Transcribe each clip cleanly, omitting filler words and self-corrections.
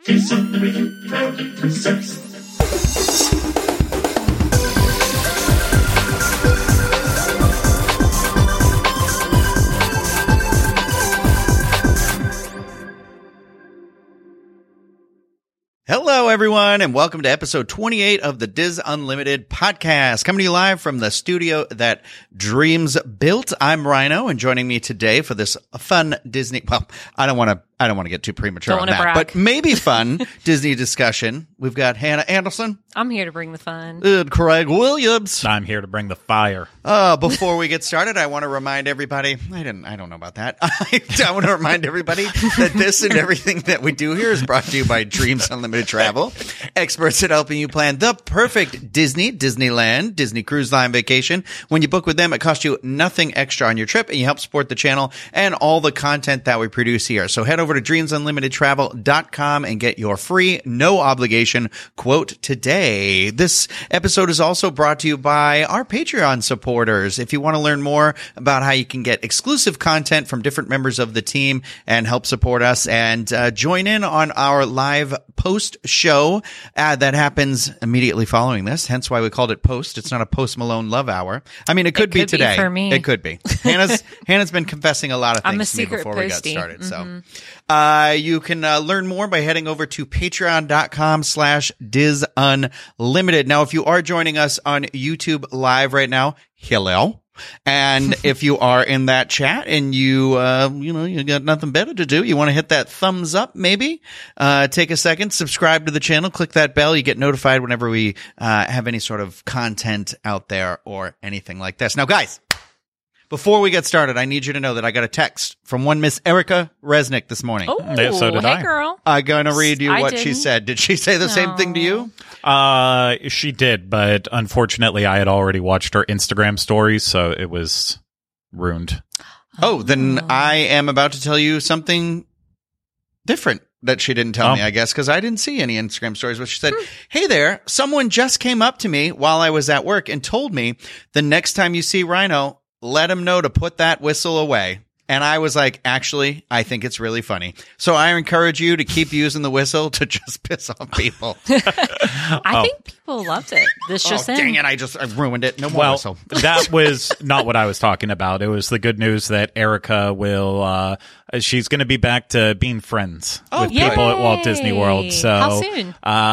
Kids Unlimited proudly presents. Hello, everyone, and welcome to episode 28 of the Diz Unlimited podcast. Coming to you live from the studio that dreams built. I'm Rhino, and joining me today for this fun Disney, well, I don't want to get too premature on that, brag. but maybe fun Disney discussion. We've got Hannah Anderson. I'm here to bring the fun. And Craig Williams. I'm here to bring the fire. Before we get started, I want to remind everybody, I don't know about that. I want to remind everybody that this and everything that we do here is brought to you by Dreams Unlimited Travel, experts at helping you plan the perfect Disney, Disneyland, Disney Cruise Line vacation. When you book with them, it costs you nothing extra on your trip, and you help support the channel and all the content that we produce here. So head over to dreamsunlimitedtravel.com and get your free, no obligation quote today. This episode is also brought to you by our Patreon supporters. If you want to learn more about how you can get exclusive content from different members of the team and help support us and join in on our live post show that happens immediately following this, hence why we called it Post. It's not a Post Malone love hour. I mean, it could be today. For me. It could be. Hannah's been confessing a lot of I'm things a to me secret before we got postie. started. So you can learn more by heading over to patreon.com/DizUnlimited. Now, if you are joining us on YouTube live right now, hello. And if you are in that chat and you got nothing better to do, you want to hit that thumbs up, maybe, take a second, subscribe to the channel, click that bell. You get notified whenever we, have any sort of content out there or anything like this. Now, guys, before we get started, I need you to know that I got a text from one Miss Erica Resnick this morning. Oh, Yeah, so did hey, I. girl. I'm going to read you I what she didn't. said. Did she say the same thing to you? She did, but unfortunately, I had already watched her Instagram stories, so it was ruined. Oh, then I am about to tell you something different that she didn't tell me, I guess, because I didn't see any Instagram stories. But she said, hey there, someone just came up to me while I was at work and told me the next time you see Rhino, let him know to put that whistle away. And I was like, actually, I think it's really funny. So I encourage you to keep using the whistle to just piss off people. I think people loved it. This just in. Dang it, I ruined it. No more Well, whistle. that was not what I was talking about. It was the good news that Erica will, she's going to be back to being friends with yay. people at Walt Disney World. So, How soon?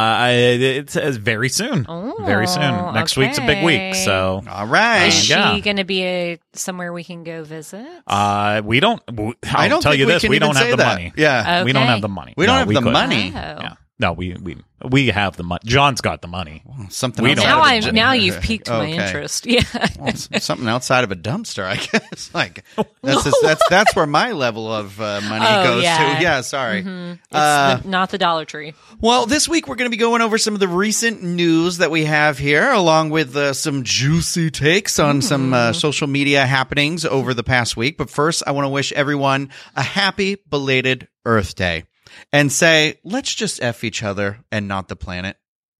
It's very soon. Very soon. Next week's a big week. So, All right. Is yeah. she going to be somewhere we can go visit? we don't, I don't tell think you we this, can we even don't have say the that. money. Yeah. Okay. We don't have the money. We don't have the couldn't. money. Oh. Yeah. No, we have the money. John's got the money. Something We else don't out have of it. a- Now you've piqued my Okay. interest. Yeah. Well, something outside of a dumpster, I guess. Like that's where my level of money goes yeah. to. Yeah, sorry. It's not the Dollar Tree. Well, this week we're going to be going over some of the recent news that we have here, along with some juicy takes on some social media happenings over the past week. But first, I want to wish everyone a happy belated Earth Day and say, let's just F each other and not the planet.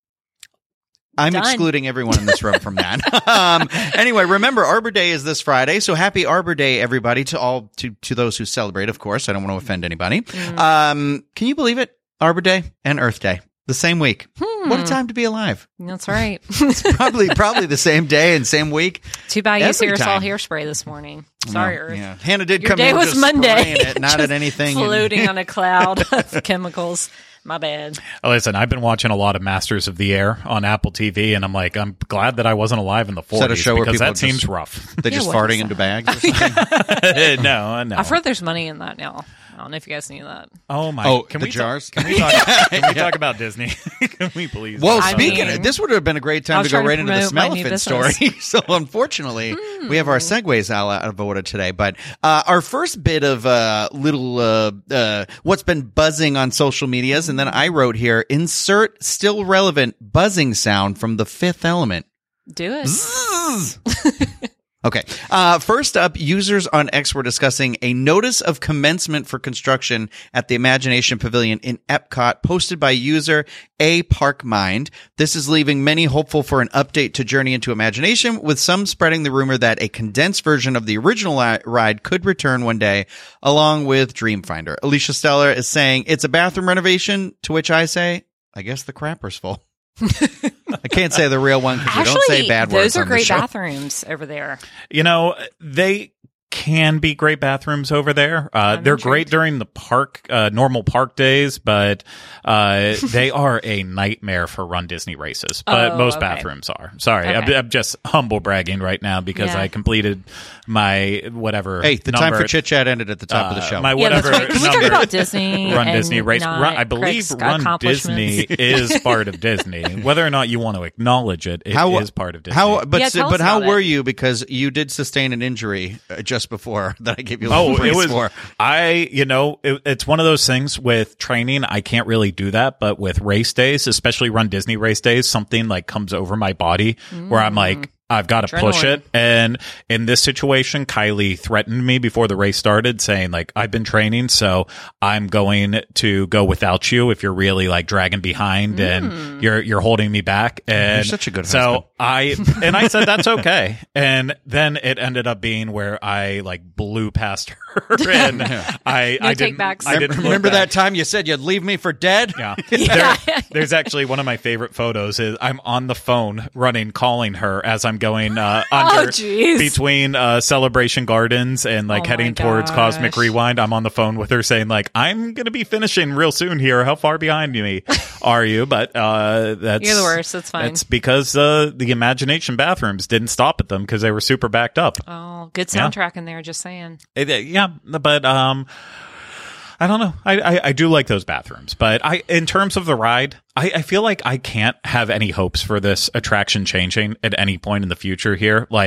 I'm Done. excluding everyone in this room from that. Anyway, remember Arbor Day is this Friday, so happy Arbor Day, everybody, to those who celebrate. Of course, I don't want to offend anybody. Can you believe it? Arbor Day and Earth Day, the same week. What a time to be alive! That's right. Probably the same day and same week. Too bad you Every used time. aerosol hairspray this morning. Sorry, Well, Earth. yeah. Hannah did Your come day in was just Monday. spraying it, not at anything. Floating on a cloud of chemicals. My bad. Listen, I've been watching a lot of Masters of the Air on Apple TV, and I'm like, I'm glad that I wasn't alive in the 40s Is that a show where because people that seems just- rough. They're just what farting is into that? bags or something. no. I've heard there's money in that now. I don't know if you guys knew that. Oh my! Oh, can the we jars? Can we talk? Can we talk about Disney? Can we please? Well, I speaking mean, of, this would have been a great I time was to go trying to right into the promote my new Smell-a-Fin story. business. So unfortunately, we have our segues out of order today. But our first bit of what's been buzzing on social medias, and then I wrote here, insert still relevant buzzing sound from The Fifth Element. Do it. Zzz. Okay. First up, users on X were discussing a notice of commencement for construction at the Imagination Pavilion in Epcot, posted by user A Parkmind. This is leaving many hopeful for an update to Journey into Imagination, with some spreading the rumor that a condensed version of the original ride could return one day, along with Dreamfinder. Alicia Stellar is saying it's a bathroom renovation, to which I say, I guess the crapper's full. I can't say the real one because we don't say bad words. Those are on the great show. bathrooms over there. You know, they can be great bathrooms over there. They're great during the park, normal park days, but they are a nightmare for Run Disney races. But most bathrooms are. Sorry, Okay. I'm just humble bragging right now because I completed my whatever. Hey, the number, time for chit chat ended at the top of the show. My Yeah, whatever that's right. Can we talk number- about Disney? Run and Disney race. not I believe Craig's Run accomplishments? Disney is part of Disney. Whether or not you want to acknowledge it, it is part of Disney. Yeah, tell us How about were it. you? Because you did sustain an injury just before that I gave you. Oh, praise it was. for. It's one of those things with training. I can't really do that, but with race days, especially Run Disney race days, something like comes over my body where I'm like, I've got to push Adrenaline. it. And in this situation, Kylie threatened me before the race started, saying like, I've been training, so I'm going to go without you if you're really like dragging behind and you're holding me back. And You're such a good so husband. I said that's okay. And then it ended up being where I like blew past her and I didn't takebacks. I didn't look Remember back. that time you said you'd leave me for dead? Yeah. Yeah. There's actually one of my favorite photos is I'm on the phone running, calling her as I'm going under jeez. between Celebration Gardens and like Oh heading my towards Cosmic gosh. Rewind. I'm on the phone with her saying like, I'm going to be finishing real soon here. How far behind me are you? But that's You're the worst. That's fine. That's because the Imagination bathrooms didn't stop at them because they were super backed up. Oh, good Yeah. soundtrack in there. Just saying. Yeah, but I don't know. I do like those bathrooms, but in terms of the ride, I feel like I can't have any hopes for this attraction changing at any point in the future here. Like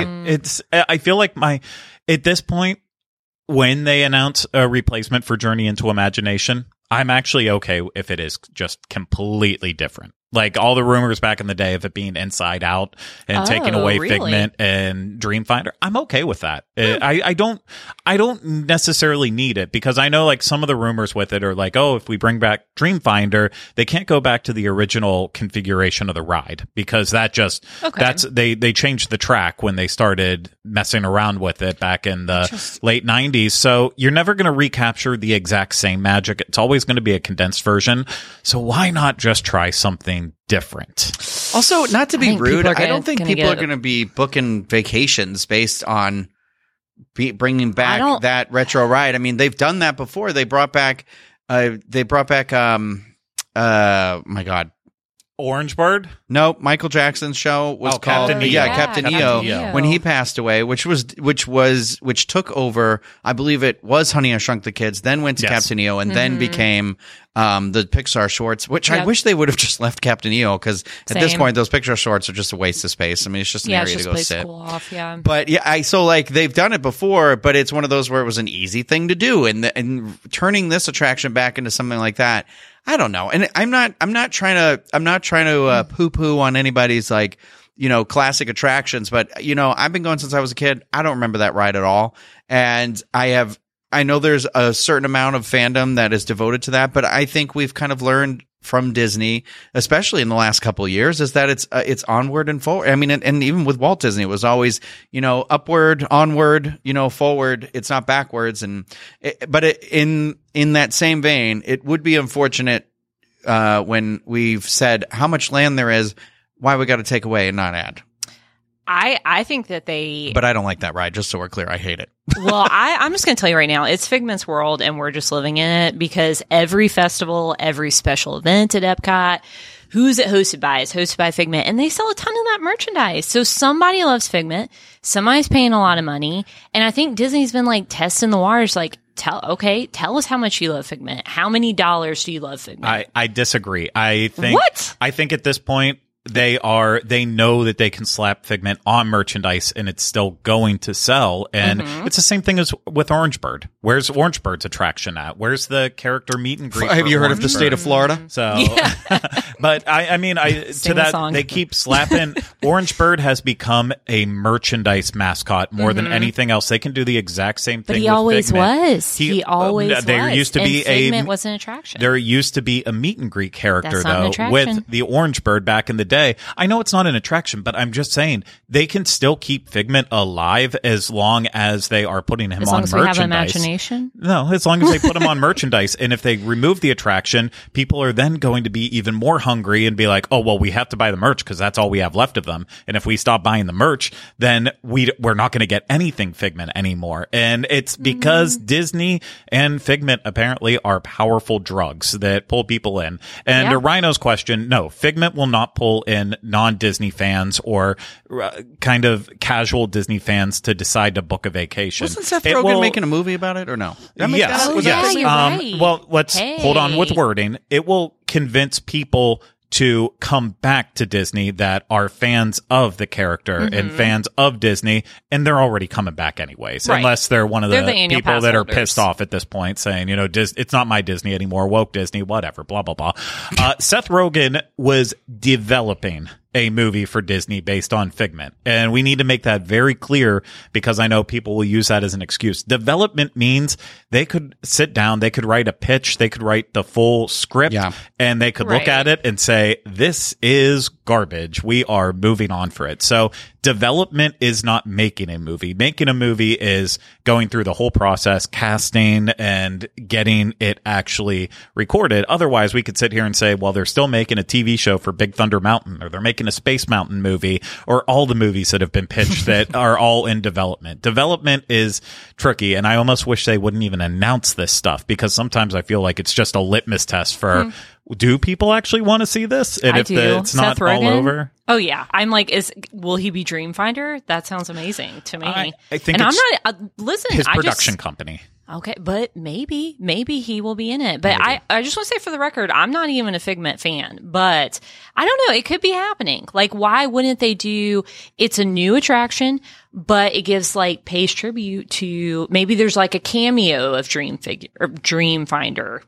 I feel like at this point, when they announce a replacement for Journey into Imagination, I'm actually okay if it is just completely different. Like all the rumors back in the day of it being Inside Out and taking Oh, away really? Figment and Dreamfinder, I'm okay with that. I don't necessarily need it because I know like some of the rumors with it are like, oh, if we bring back Dreamfinder, they can't go back to the original configuration of the ride because they changed the track when they started messing around with it back in the late 90s. So you're never going to recapture the exact same magic. It's always going to be a condensed version. So why not just try something different? Also, not to be think rude, people are I don't think gonna people are get- going to be booking vacations based on bringing I back don't- that retro ride. I mean, they've done that before. They brought back. My God. Orange Bird? No, Michael Jackson's show was Oh, called Captain EO. Captain EO, EO. when he passed away, which took over. I believe it was Honey I Shrunk the Kids, then went to Yes. Captain EO, and then became the Pixar shorts. Which I Yep. wish they would have just left Captain EO because at this Same. point those Pixar shorts are just a waste of space. I mean, it's just an Yeah, it's area just to a go place to sit. cool off. Yeah. But yeah, so like they've done it before, but it's one of those where it was an easy thing to do, and turning this attraction back into something like that, I don't know. And I'm not trying to poo poo on anybody's like classic attractions, but I've been going since I was a kid. I don't remember that ride at all, and I know there's a certain amount of fandom that is devoted to that, but I think we've kind of learned from Disney, especially in the last couple of years, is that it's onward and forward. I mean, and even with Walt Disney, it was always, upward, onward, forward. It's not backwards. But in that same vein, it would be unfortunate, when we've said how much land there is, why we got to take away and not add. I think that they. But I don't like that ride, just so we're clear. I hate it. Well, I'm just going to tell you right now, it's Figment's world, and we're just living in it because every festival, every special event at Epcot, who's it hosted by? It's hosted by Figment, and they sell a ton of that merchandise. So somebody loves Figment, somebody's paying a lot of money, and I think Disney's been like testing the waters, like, tell us how much you love Figment. How many dollars do you love Figment? I disagree. I think What? I think at this point they know that they can slap Figment on merchandise and it's still going to sell. And it's the same thing as with Orangebird. Where's Orangebird's attraction at? Where's the character meet and greet? Have you heard of the state of Florida? So, but to that, they keep slapping. Orangebird has become a merchandise mascot more than anything else. They can do the exact same thing. But he with always Figment. was. He always was. There used to be Figment was an attraction. There used to be a meet and greet character That's not an though attraction. with the Orangebird back in the day. I know it's not an attraction, but I'm just saying they can still keep Figment alive as long as they are putting him as on long as we merchandise. have imagination. No, as long as they put him on merchandise. And if they remove the attraction, people are then going to be even more hungry and be like, oh, well, we have to buy the merch because that's all we have left of them. And if we stop buying the merch, then we're not going to get anything Figment anymore. And it's because Disney and Figment apparently are powerful drugs that pull people in. And to Rhino's question, no, Figment will not pull in non-Disney fans or kind of casual Disney fans to decide to book a vacation. Wasn't Seth Rogen making a movie about it or no? Yes. You're right. Well, let's hold on with wording. It will convince people to come back to Disney that are fans of the character and fans of Disney, and they're already coming back anyways, unless they're one of the people that are pissed off at this point saying, it's not my Disney anymore, woke Disney, whatever, blah, blah, blah. Seth Rogen was developing a movie for Disney based on Figment. And we need to make that very clear because I know people will use that as an excuse. Development means they could sit down, they could write a pitch, they could write the full script, and they could look at it and say, this is garbage. We are moving on for it. So development is not making a movie. Making a movie is going through the whole process, casting and getting it actually recorded. Otherwise, we could sit here and say, well, they're still making a TV show for Big Thunder Mountain, or they're making a Space Mountain movie, or all the movies that have been pitched that are all in development. Development is tricky, and I almost wish they wouldn't even announce this stuff because sometimes I feel like it's just a litmus test for do people actually want to see this? And I if do. it's not all over. Oh yeah, I'm like, will he be Dreamfinder? That sounds amazing to me. I think and it's I'm not listen. his production company. Okay, but maybe he will be in it. But I just want to say for the record, I'm not even a Figment fan, but I don't know. It could be happening. Like, why wouldn't they do, it's a new attraction, but it gives like pays tribute to, maybe there's like a cameo of Dreamfinder,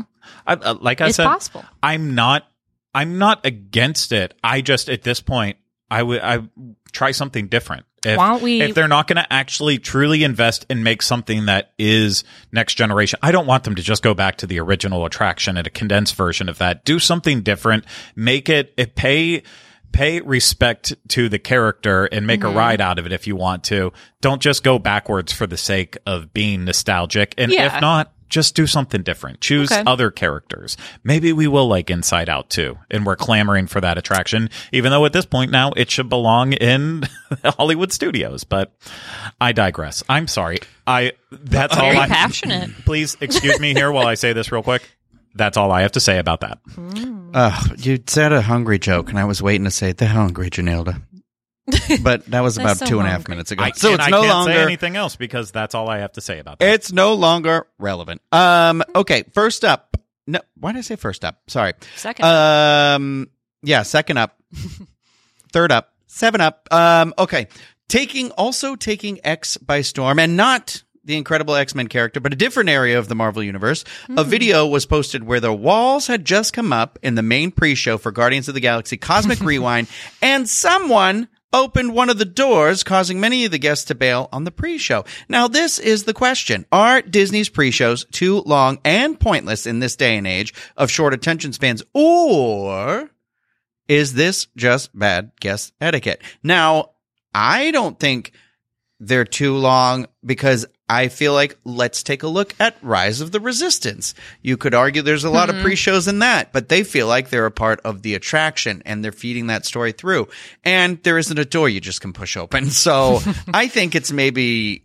Like I it's said, possible. I'm not against it. I just, at this point, I try something different. If they're not going to actually truly invest and make something that is next generation, I don't want them to just go back to the original attraction and a condensed version of that. Do something different. Make it pay respect to the character and make a ride out of it if you want to. Don't just go backwards for the sake of being nostalgic. And if not, just do something different. Choose other characters. Maybe we will like Inside Out too, and we're clamoring for that attraction, even though at this point now it should belong in Hollywood studios. But I digress. I'm sorry. That's all. Very passionate. Please excuse me here while I say this real quick. That's all I have to say about that. You said a hungry joke, and I was waiting to say the hungry Janilda. But that was about so 2.5 minutes ago. I so it's no can't longer say anything else because that's all I have to say about that. It's no longer relevant. Okay, first up. No, why did I say first up? Sorry. Second up. Yeah, second up. Third up. 7 up. Okay. Taking X by storm, and not the incredible X-Men character, but a different area of the Marvel Universe. A video was posted where the walls had just come up in the main pre-show for Guardians of the Galaxy Cosmic Rewind, and someone opened one of the doors, causing many of the guests to bail on the pre-show. Now, this is the question. Are Disney's pre-shows too long and pointless in this day and age of short attention spans, or is this just bad guest etiquette? Now, I don't think they're too long because I feel like let's take a look at Rise of the Resistance. You could argue there's a lot of pre-shows in that, but they feel like they're a part of the attraction and they're feeding that story through. And there isn't a door you just can push open. So I think it's maybe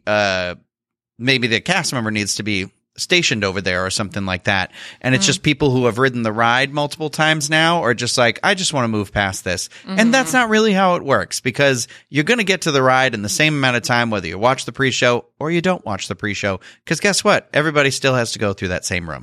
the cast member needs to be stationed over there or something like that. And it's just people who have ridden the ride multiple times now are just like, I just want to move past this. And that's not really how it works, because you're going to get to the ride in the same amount of time, whether you watch the pre-show or you don't watch the pre-show. Because guess what? Everybody still has to go through that same room.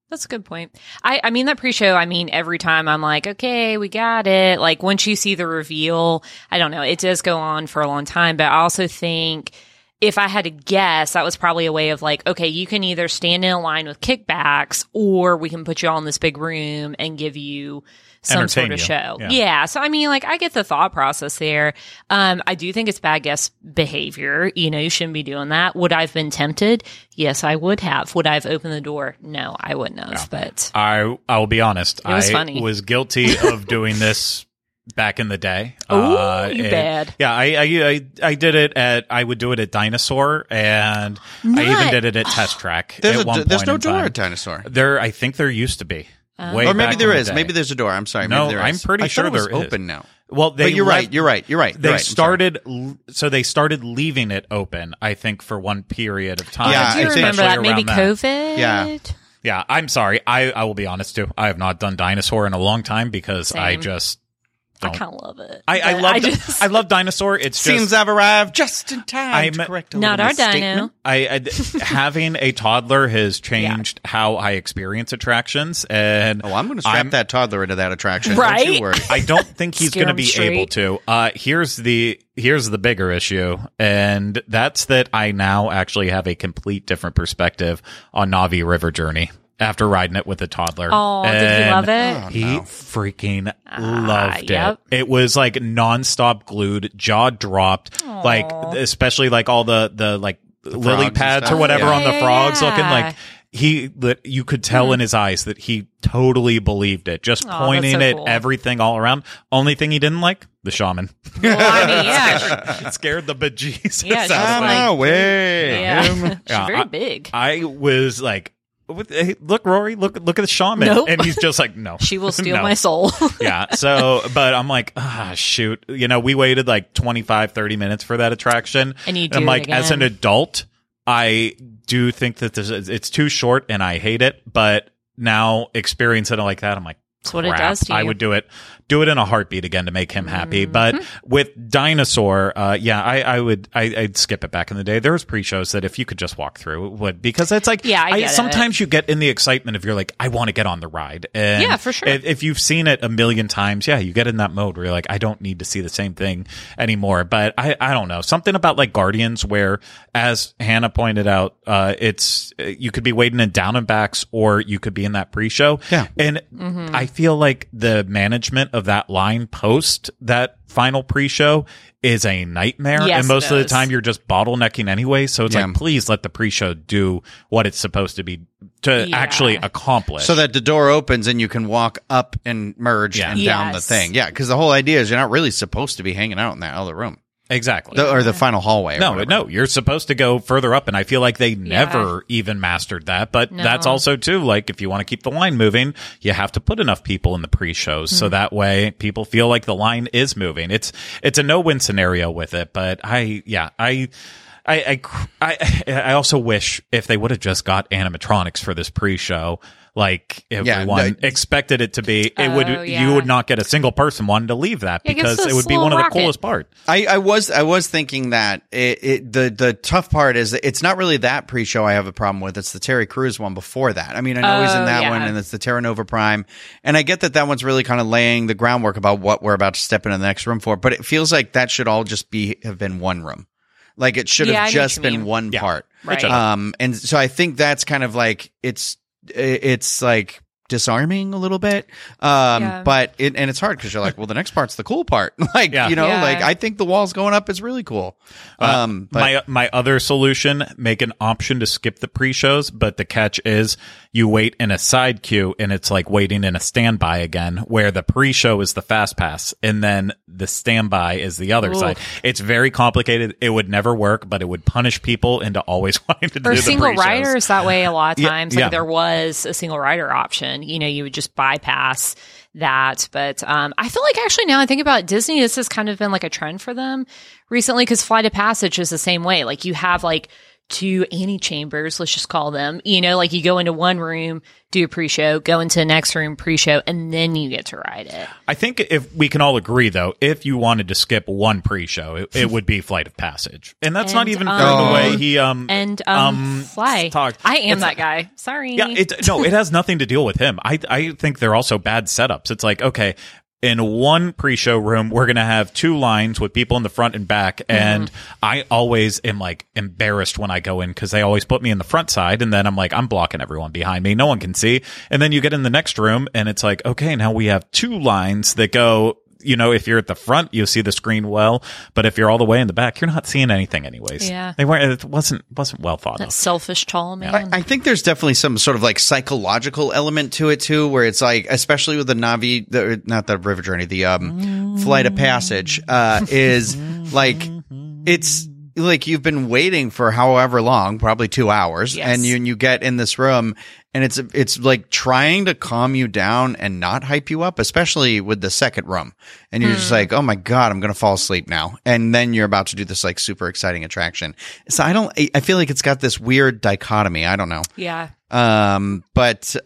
That's a good point. I mean, that pre-show, every time I'm like, okay, we got it. Like, once you see the reveal, I don't know, it does go on for a long time. But I also think if I had to guess, that was probably a way of like, okay, you can either stand in a line with kickbacks or we can put you all in this big room and give you some sort of show. Yeah. So, I get the thought process there. I do think it's bad guest behavior. You shouldn't be doing that. Would I have been tempted? Yes, I would have. Would I have opened the door? No, I wouldn't have. Yeah. But I will be honest. It was funny. Was guilty of doing this back in the day. Oh, you bad. Yeah, I did it I would do it at Dinosaur, and I even did it at Test Track. There's no door at Dinosaur. I think there used to be. Or maybe there is. Maybe there's a door. I'm sorry. No, maybe there I'm is. pretty sure there is. Open now. Well, but you're right. You're right. They started leaving it open, I think, for one period of time. Yeah, I do remember that. Maybe COVID. Yeah. Yeah, I'm sorry. I will be honest too. I have not done Dinosaur in a long time because I just don't. I kind of love it. I love Dinosaur. It seems I've arrived just in time to correct a not our dino. Having a toddler has changed how I experience attractions, and I'm going to strap that toddler into that attraction. Right? Don't you worry. I don't think he's going to be able to. Here's the bigger issue, and that's that I now actually have a complete different perspective on Na'vi River Journey after riding it with a toddler. Oh, did he love it? He freaking loved it. It was like nonstop glued, jaw dropped, like especially like all the like lily pads or whatever on the frogs looking like. You could tell in his eyes that he totally believed it, just pointing at everything all around. Only thing he didn't like, the shaman. Well, It scared the bejesus out of him. Yeah. She's very big. I was like, hey, look, Rory, look at the shaman. Nope. And he's just like, no. She will steal my soul. Yeah. So, but I'm like, shoot. We waited like 25, 30 minutes for that attraction. And you do I'm like, again. as an adult, I do think that it's too short and I hate it. But now experiencing it like that, I'm like, that's what it does to you. I would do it in a heartbeat again to make him happy. But with Dinosaur, I'd skip it back in the day. There was pre-shows that if you could just walk through, it would, because it's like, sometimes you get in the excitement of you're like, I want to get on the ride. And yeah, for sure. If you've seen it a million times, you get in that mode where you're like, I don't need to see the same thing anymore. But I don't know, something about like Guardians where, as Hannah pointed out, it's, you could be waiting in down and backs or you could be in that pre-show. Yeah. And I feel like the management of that line post that final pre-show is a nightmare. Yes, and most of the time you're just bottlenecking anyway. So it's like, please let the pre-show do what it's supposed to be to actually accomplish. So that the door opens and you can walk up and merge and down the thing. Yeah. Because the whole idea is you're not really supposed to be hanging out in that other room. Exactly. Or the final hallway. No, you're supposed to go further up. And I feel like they never even mastered that. But that's also, too, like, if you want to keep the line moving, you have to put enough people in the pre-shows. So that way people feel like the line is moving. It's a no-win scenario with it. But I also wish if they would have just got animatronics for this pre-show, like everyone expected it to be, you would not get a single person wanting to leave that because it would be one of the coolest parts. I was thinking that the tough part is that it's not really that pre-show I have a problem with. It's the Terry Crews one before that. I mean, I know he's in that one, and it's the Terra Nova Prime, and I get that one really kind of laying the groundwork about what we're about to step into the next room for. But it feels like that should all just have been one room. Like it should have just been one part. Right. And so I think that's kind of like it's like disarming a little bit. But it's hard because you're like, well, the next part's the cool part. Like, like I think the walls going up is really cool. But my other solution, make an option to skip the pre-shows, but the catch is you wait in a side queue and it's like waiting in a standby again, where the pre-show is the fast pass and then the standby is the other side. It's very complicated. It would never work, but it would punish people into always wanting to do the pre-shows. Or single riders that way a lot of times. Like there was a single rider option. You would just bypass that. But I feel like actually now I think about Disney, this has kind of been like a trend for them recently because Flight of Passage is the same way. Like you have like two antechambers, let's just call them. You know, like you go into one room, do a pre-show, go into the next room, pre-show, and then you get to ride it. I think if we can all agree, though, if you wanted to skip one pre-show, it would be Flight of Passage. And that's not even for the way he Fly. talked. I am that guy. Sorry. Yeah, it has nothing to deal with him. I think they're also bad setups. It's like, okay, in one pre-show room, we're going to have two lines with people in the front and back. And I always am like embarrassed when I go in because they always put me in the front side. And then I'm like, I'm blocking everyone behind me. No one can see. And then you get in the next room and it's like, okay, now we have two lines that go, you know, if you're at the front, you see the screen well. But if you're all the way in the back, you're not seeing anything anyways. Yeah. It wasn't well thought That of. selfish tall man. I think there's definitely some sort of like psychological element to it too, where it's like, especially with the Na'vi, not the River Journey, the Flight of Passage, is like, it's like you've been waiting for however long, probably 2 hours, Yes. and you get in this room, and it's like trying to calm you down and not hype you up, especially with the second room, and you're just like, oh my god, I'm gonna fall asleep now, and then you're about to do this like super exciting attraction. So I feel like it's got this weird dichotomy. I don't know. Yeah. But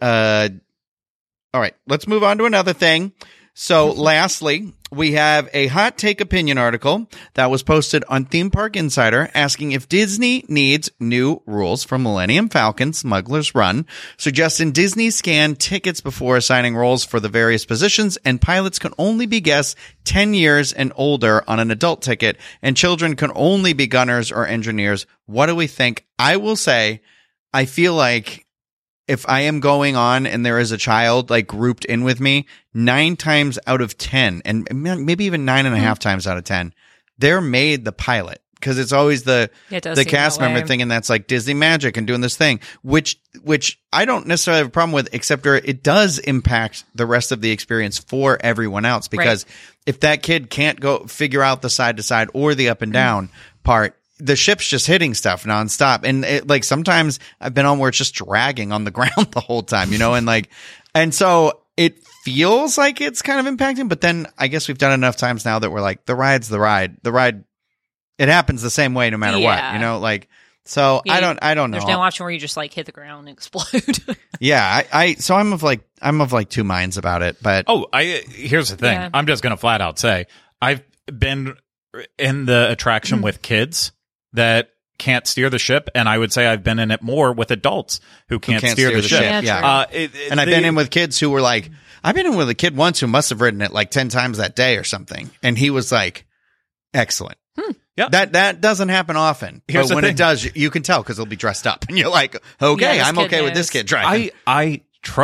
all right, let's move on to another thing. So lastly, we have a hot take opinion article that was posted on Theme Park Insider asking if Disney needs new rules for Millennium Falcon Smuggler's Run, suggesting Disney scan tickets before assigning roles for the various positions, and pilots can only be guests 10 years and older on an adult ticket, and children can only be gunners or engineers. What do we think? I will say, I feel like if I am going on and there is a child like grouped in with me, 9 times out of 10, and maybe even 9.5 times out of 10, they're made the pilot, because it's always the cast member thing, and that's like Disney magic and doing this thing, which I don't necessarily have a problem with, except it does impact the rest of the experience for everyone else, because if that kid can't go figure out the side to side or the up and down part, the ship's just hitting stuff nonstop. And like sometimes I've been on where it's just dragging on the ground the whole time, you know, and so it feels like it's kind of impacting, but then I guess we've done enough times now that we're like, the ride's the ride. The ride, it happens the same way no matter what, you know, like, so I don't know. There's no option where you just like hit the ground and explode. Yeah. So I'm of like two minds about it, but. Here's the thing. Yeah. I'm just going to flat out say I've been in the attraction with kids that can't steer the ship, and I would say I've been in it more with adults who can't steer the ship. Yeah. And I've been in with kids who were like, I've been in with a kid once who must have ridden it like 10 times that day or something, and he was like, excellent. Yeah. That doesn't happen often. But when it does, you can tell because he'll be dressed up, and you're like, okay, I'm okay with this kid driving. I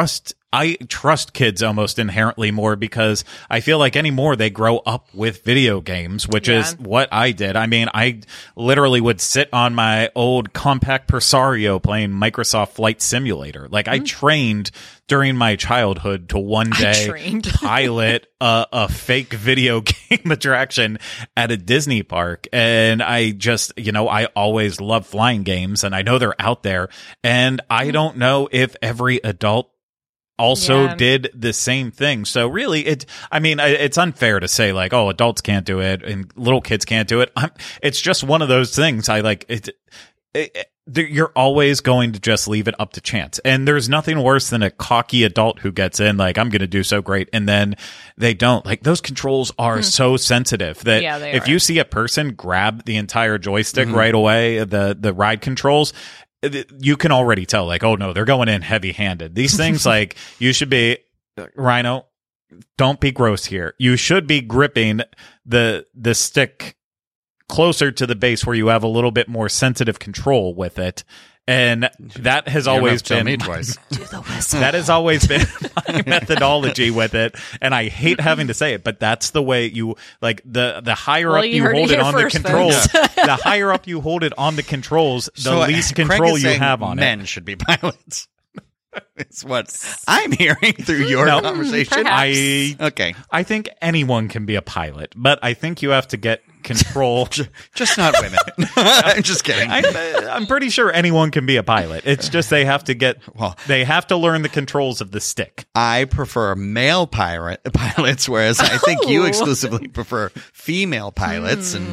trust kids almost inherently more, because I feel like anymore they grow up with video games, which is what I did. I mean, I literally would sit on my old compact Presario playing Microsoft Flight Simulator. Like I trained during my childhood to one day pilot a fake video game attraction at a Disney park. And I just, I always love flying games, and I know they're out there, and I don't know if every adult also did the same thing. So really, it's unfair to say like, oh, adults can't do it and little kids can't do it. It's just one of those things. I like it. You're always going to just leave it up to chance. And there's nothing worse than a cocky adult who gets in like, I'm going to do so great, and then they don't. Like, those controls are so sensitive that if you see a person grab the entire joystick right away, the ride controls, you can already tell, like, oh no, they're going in heavy handed. These things, like, you should be, Rhino, don't be gross here. You should be gripping the stick closer to the base where you have a little bit more sensitive control with it. And that has always been that has always been my methodology with it. And I hate having to say it, but that's the way you, like, the higher up you hold it on the controls, the higher up you hold it on the controls, the least control you have on it. Men should be pilots. It's what I'm hearing through your conversation. I think anyone can be a pilot, but I think you have to get control. Just not women. I'm just kidding. I'm pretty sure anyone can be a pilot. It's just they have to learn the controls of the stick. I prefer male pilots, whereas I think you exclusively prefer female pilots. And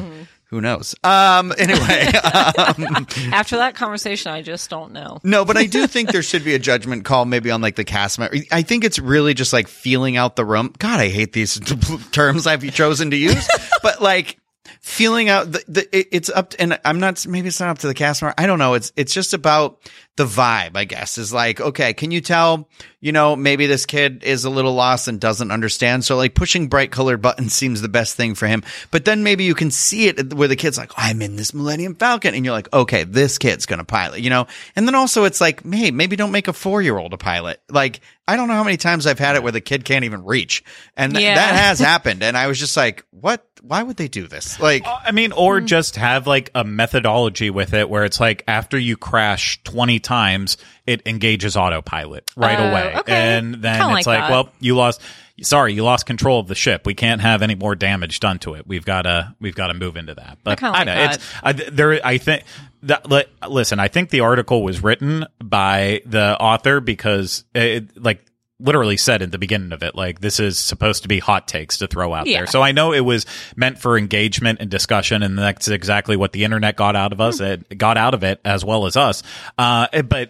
Who knows? Anyway. After that conversation, I just don't know. No, but I do think there should be a judgment call maybe on like the cast member. I think it's really just like feeling out the room. God, I hate these terms I've chosen to use, but like feeling out it's up to, and I'm not, maybe it's not up to the cast member. I don't know. It's just about the vibe, I guess, is like, okay, can you tell, maybe this kid is a little lost and doesn't understand. So like pushing bright colored buttons seems the best thing for him. But then maybe you can see it where the kid's like, oh, I'm in this Millennium Falcon. And you're like, okay, this kid's going to pilot, and then also it's like, hey, maybe don't make a 4-year-old a pilot. Like, I don't know how many times I've had it where the kid can't even reach. And that has happened. And I was just like, what? Why would they do this? Like, I mean, or just have like a methodology with it where it's like after you crash 20 times, it engages autopilot right away. Okay. And then Kinda it's like like, that. well, you lost control of the ship. We can't have any more damage done to it. We've got to move into that. But kinda I like know I think that, listen, I think the article was written by the author because it literally said in the beginning of it, like, this is supposed to be hot takes to throw out there. So I know it was meant for engagement and discussion, and that's exactly what the internet got out of us. It got out of it as well as us. But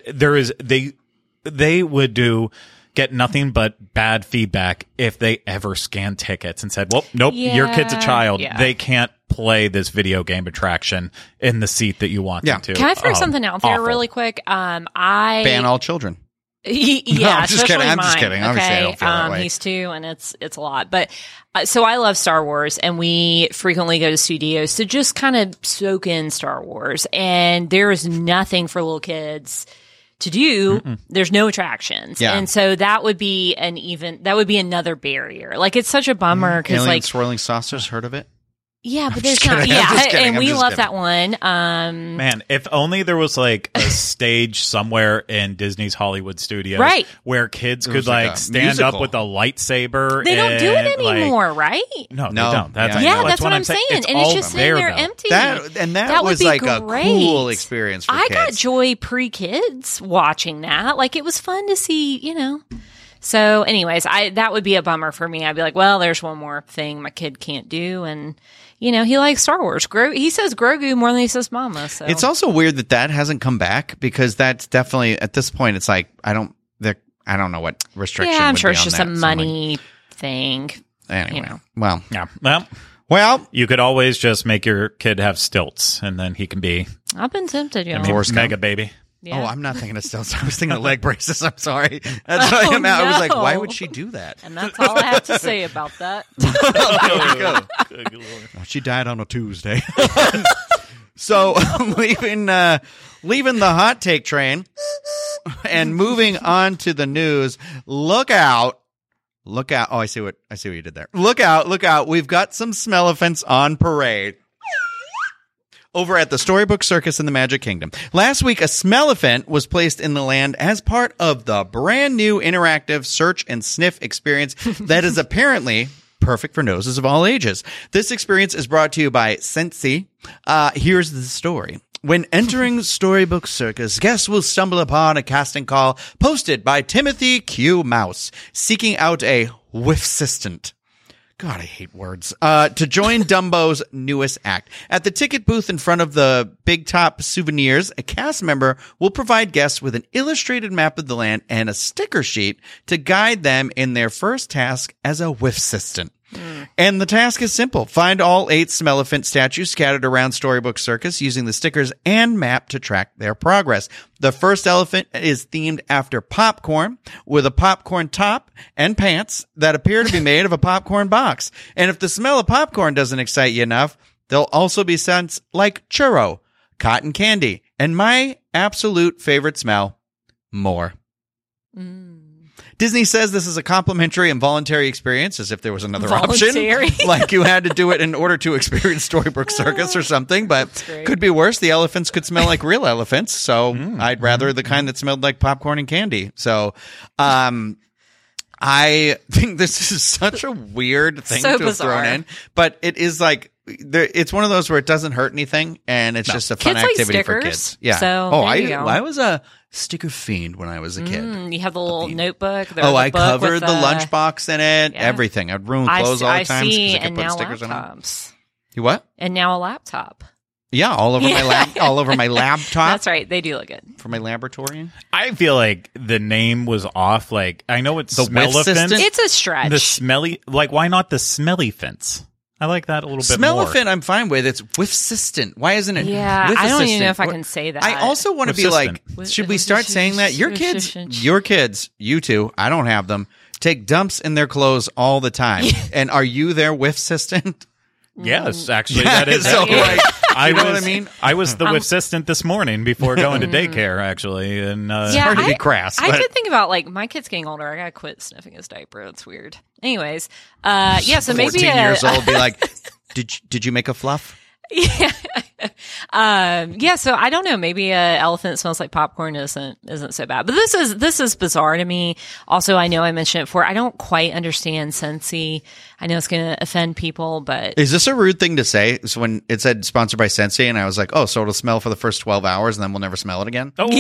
they would get nothing but bad feedback if they ever scanned tickets and said, well, nope, your kid's a child. Yeah. They can't play this video game attraction in the seat that you want them to. Can I throw something out there awful. really quick? ban all children. Yeah, I'm just kidding. especially I'm just mine, kidding. Obviously, I okay? don't feel that way. He's 2, and it's a lot. But so I love Star Wars, and we frequently go to studios to just kind of soak in Star Wars. And there is nothing for little kids to do. There's no attractions, and so that would be another barrier. Like, it's such a bummer because Alien like swirling saucers. Heard of it? yeah, but I'm there's just not. kidding. Yeah, I'm just kidding. and I'm we just love kidding. that one. Man, if only there was like a stage somewhere in Disney's Hollywood studios, Right. where kids could was like like a stand musical. up with a lightsaber. They don't do it and, like- anymore, right? No, No. they don't. That's, Yeah, That's what I'm saying. And it's all just sitting there though. empty. That would was be like great. a cool experience for I kids. got joy pre-kids watching that. Like, it was fun to see, So anyways, that would be a bummer for me. I'd be like, well, there's one more thing my kid can't do. And, he likes Star Wars. He says Grogu more than he says Mama. So It's also weird that hasn't come back because that's definitely at this point. It's like I don't know what restriction. yeah, I'm would sure be it's on just that. a So, money thing. anyway, know. well, Yeah. well, You could always just make your kid have stilts, and then he can be I've been tempted, mega baby. Yeah. Oh, I'm not thinking of stilts. I was thinking of leg braces. I'm sorry. That's what I meant. I was like, no. why would she do that? And that's all I have to say about that. There you go. She died on a Tuesday. So leaving the hot take train and moving on to the news. Look out. Oh, I see what you did there. Look out. We've got some Smellephants on parade over at the Storybook Circus in the Magic Kingdom. Last week, a Smellephant was placed in the land as part of the brand new interactive search and sniff experience that is apparently perfect for noses of all ages. This experience is brought to you by Scentsy. Here's the story. When entering Storybook Circus, guests will stumble upon a casting call posted by Timothy Q. Mouse, seeking out a whiffsistant. God, I hate words. To join Dumbo's newest act. At the ticket booth in front of the Big Top Souvenirs, a cast member will provide guests with an illustrated map of the land and a sticker sheet to guide them in their first task as a whiffsistant. And the task is simple. Find all 8 Smellephant statues scattered around Storybook Circus using the stickers and map to track their progress. The first elephant is themed after popcorn with a popcorn top and pants that appear to be made of a popcorn box. And if the smell of popcorn doesn't excite you enough, there'll also be scents like churro, cotton candy, and my absolute favorite smell, more. Disney says this is a complimentary and voluntary experience, as if there was another Voluntary? option. Like you had to do it in order to experience Storybook Circus or something, but great. could be worse. The elephants could smell like real elephants, so I'd rather the kind that smelled like popcorn and candy. So, I think this is such a weird thing So to have thrown bizarre. in, but it is like, it's one of those where it doesn't hurt anything, and it's just a fun Kids like activity for stickers, kids. Yeah. so Oh, there you go. I was a sticker fiend when I was a kid. You have the little notebook. I covered the lunchbox in it. Yeah. Everything. I'd ruin clothes all the time I see, because I could and put now stickers on them. laptops. You what? And now a laptop. Yeah, all over my laptop. That's right. They do look good. For my laboratory. I feel like the name was off. Like, I know it's The whiff Smellifant. system? It's a stretch. The smelly, like, why not the smelly fence? I like that a little bit more. Smellifant, I'm fine with. It's whiffsistant. Why isn't it? Yeah, I don't even know if I whiffisistant? can say that. I also want to be like, should we start saying that? Your kids, you two, I don't have them, take dumps in their clothes all the time. And are you their whiffsistant? Yes, actually, that is So, it. like, I you know was, what I mean? I was the assistant this morning before going to daycare, actually. And Sorry to be crass, I but- did think about like my kid's getting older. I gotta quit sniffing his diaper. That's weird. Anyways, yeah. So maybe 14 years old, be like, did you make a fluff? Yeah. Yeah. So I don't know. Maybe a elephant smells like popcorn isn't so bad. But this is bizarre to me. Also, I know I mentioned it before. I don't quite understand Scentsy. I know it's going to offend people, but Is this a rude thing to say? So when it said sponsored by Scentsy, and I was like, oh, so it'll smell for the first 12 hours, and then we'll never smell it again? oh,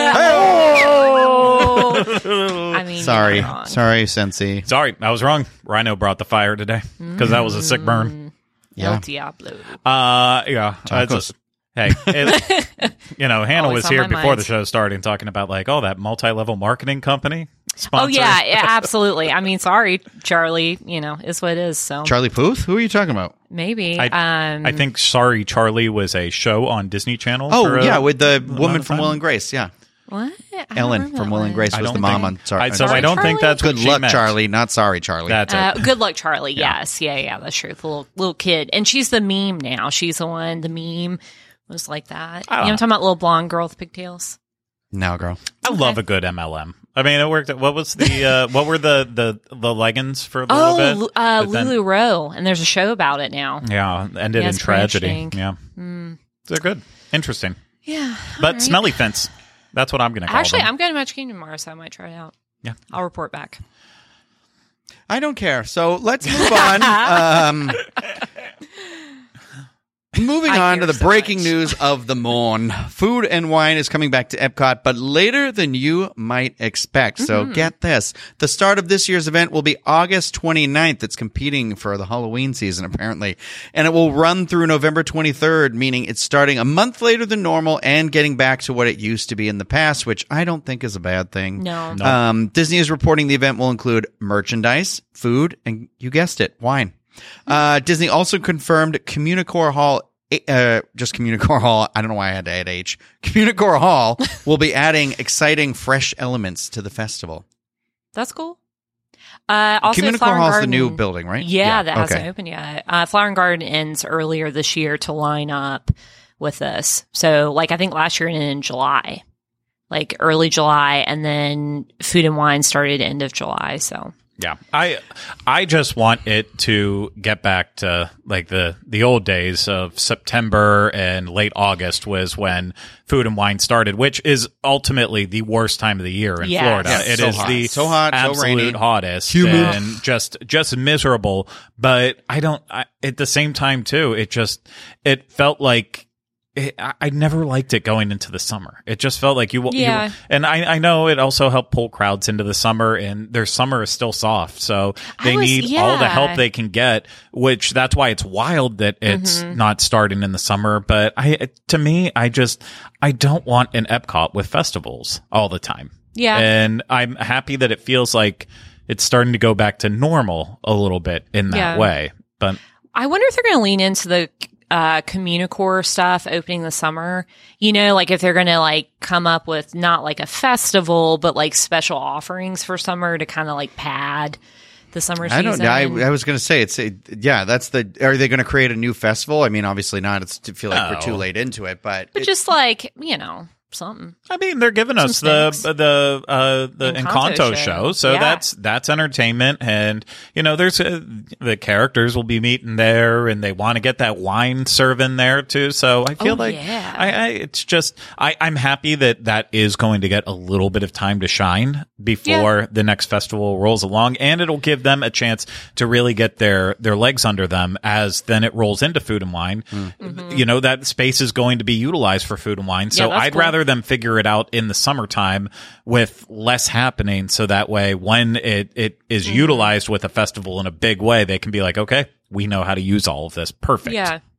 I mean, Sorry. you're not wrong. Sorry, Scentsy. sorry, I was wrong. Rhino brought the fire today because that was a sick burn. Yeah. El Diablo. Yeah. Tacos. Hey, Hannah Always was on here my before mind. the show started talking about like, oh, that multi-level marketing company. Oh Sponsor. yeah, absolutely. I mean, sorry, Charlie. Is what it is. So Charlie Puth? Who are you talking about? maybe. I think Sorry Charlie was a show on Disney Channel. Oh, for yeah, a with the amount woman of from time. Will and Grace. Yeah. what? I don't Ellen remember from that Will and one. Grace I was don't the mom think- on Sorry. so I Sorry, don't think Charlie? that's what Good she luck, meant. Charlie. Not sorry, Charlie. That's it. Good luck, Charlie. Yes, yeah, that's true. The little kid, and she's the meme now. She's the one. The meme was like that. You know, what I'm talking about little blonde girl with pigtails. No, girl. I love a good MLM. I mean, it worked. What was the what were the leggings for a little bit? But then- Lulu Rowe, and there's a show about it now. Yeah, ended Yeah, in it's pretty tragedy. interesting. Yeah, they're good, interesting. Yeah, But alright. smelly fence. That's what I'm going to call Actually, them. I'm going to Magic Kingdom tomorrow, so I might try it out. Yeah. I'll report back. I don't care. So let's move on. Moving I on to care the so breaking much. news of the morn. Food and Wine is coming back to Epcot, but later than you might expect. So get this. The start of this year's event will be August 29th. It's competing for the Halloween season, apparently. And it will run through November 23rd, meaning it's starting a month later than normal and getting back to what it used to be in the past, which I don't think is a bad thing. No. Disney is reporting the event will include merchandise, food, and you guessed it, wine. Disney also confirmed Communicore Hall, just Communicore Hall. I don't know why I had to add H. Communicore Hall will be adding exciting fresh elements to the festival. That's cool. Also, Communicore Flower and Hall is the Garden- new building, right? Yeah, that hasn't okay. opened yet. Flower and Garden ends earlier this year to line up with this. So, like, I think last year it ended in July, like early July, and then Food and Wine started end of July. So, Yeah, I just want it to get back to like the old days of September and late August was when Food and Wine started, which is ultimately the worst time of the year in Yes. Florida. Yes, It so is hot. the So hot, so absolute rainy. hottest, Humid. and just miserable. But at the same time too, it felt like. I never liked it going into the summer. It just felt like Yeah. and I know it also helped pull crowds into the summer, and their summer is still soft, so they need all the help they can get. Which that's why it's wild that it's not starting in the summer. But I don't want an Epcot with festivals all the time. Yeah. and I'm happy that it feels like it's starting to go back to normal a little bit in that Yeah. way. But I wonder if they're going to lean into the Communicore stuff opening the summer. You know, like if they're going to like come up with not like a festival, but like special offerings for summer to kind of like pad the summer I season. don't know. I was going to say, are they going to create a new festival? I mean, obviously not. It's to feel like we're too No. late into it, but just like, something. I mean, they're giving us snacks. the Encanto show. show, so Yeah. that's entertainment, and there's the characters will be meeting there, and they want to get that wine serve in there too. So I feel I'm happy that is going to get a little bit of time to shine before the next festival rolls along, and it'll give them a chance to really get their legs under them as then it rolls into Food and Wine. That space is going to be utilized for Food and Wine, so Yeah, that's I'd cool. rather them figure it out in the summertime with less happening, so that way when it is utilized with a festival in a big way, they can be like, okay, we know how to use all of this. Perfect. Yeah.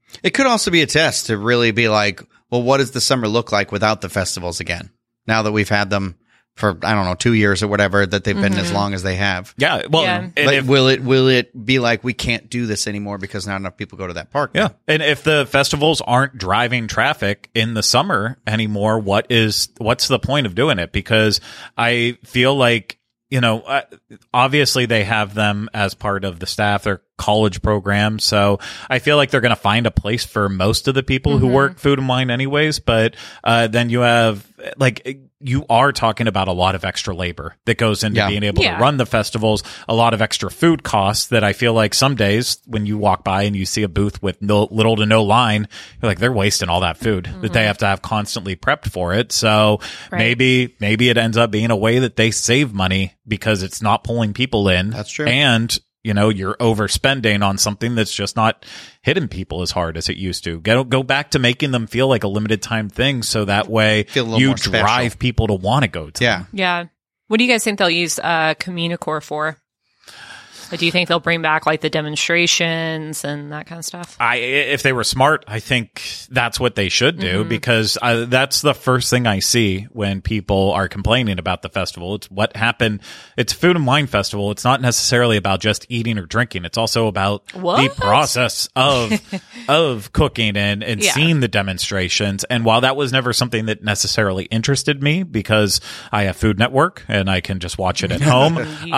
It could also be a test to really be like, well, what does the summer look like without the festivals again? Now that we've had them for, I don't know, 2 years or whatever, that they've been as long as they have. Yeah. Well, Yeah. and Like, if- will it be like, we can't do this anymore because not enough people go to that park? yeah. And if the festivals aren't driving traffic in the summer anymore, what's the point of doing it? Because I feel like, obviously they have them as part of the staff, their college program. So I feel like they're going to find a place for most of the people who work food and wine anyways. But then you have, like, you are talking about a lot of extra labor that goes into being able to run the festivals, a lot of extra food costs that I feel like some days when you walk by and you see a booth with little to no line, you're like, they're wasting all that food that they have to have constantly prepped for it. So maybe it ends up being a way that they save money because it's not pulling people in. That's true. And you're overspending on something that's just not hitting people as hard as it used to. Go back to making them feel like a limited time thing, so that way Feel a little you more special. drive people to want to go to Yeah. them. Yeah. What do you guys think they'll use Communicore for? Like, do you think they'll bring back like the demonstrations and that kind of stuff? If they were smart, I think that's what they should do, because that's the first thing I see when people are complaining about the festival. It's what happened. It's a food and wine festival. It's not necessarily about just eating or drinking. It's also about the What? process of cooking and Yeah. seeing the demonstrations. And while that was never something that necessarily interested me, because I have Food Network and I can just watch it at home, You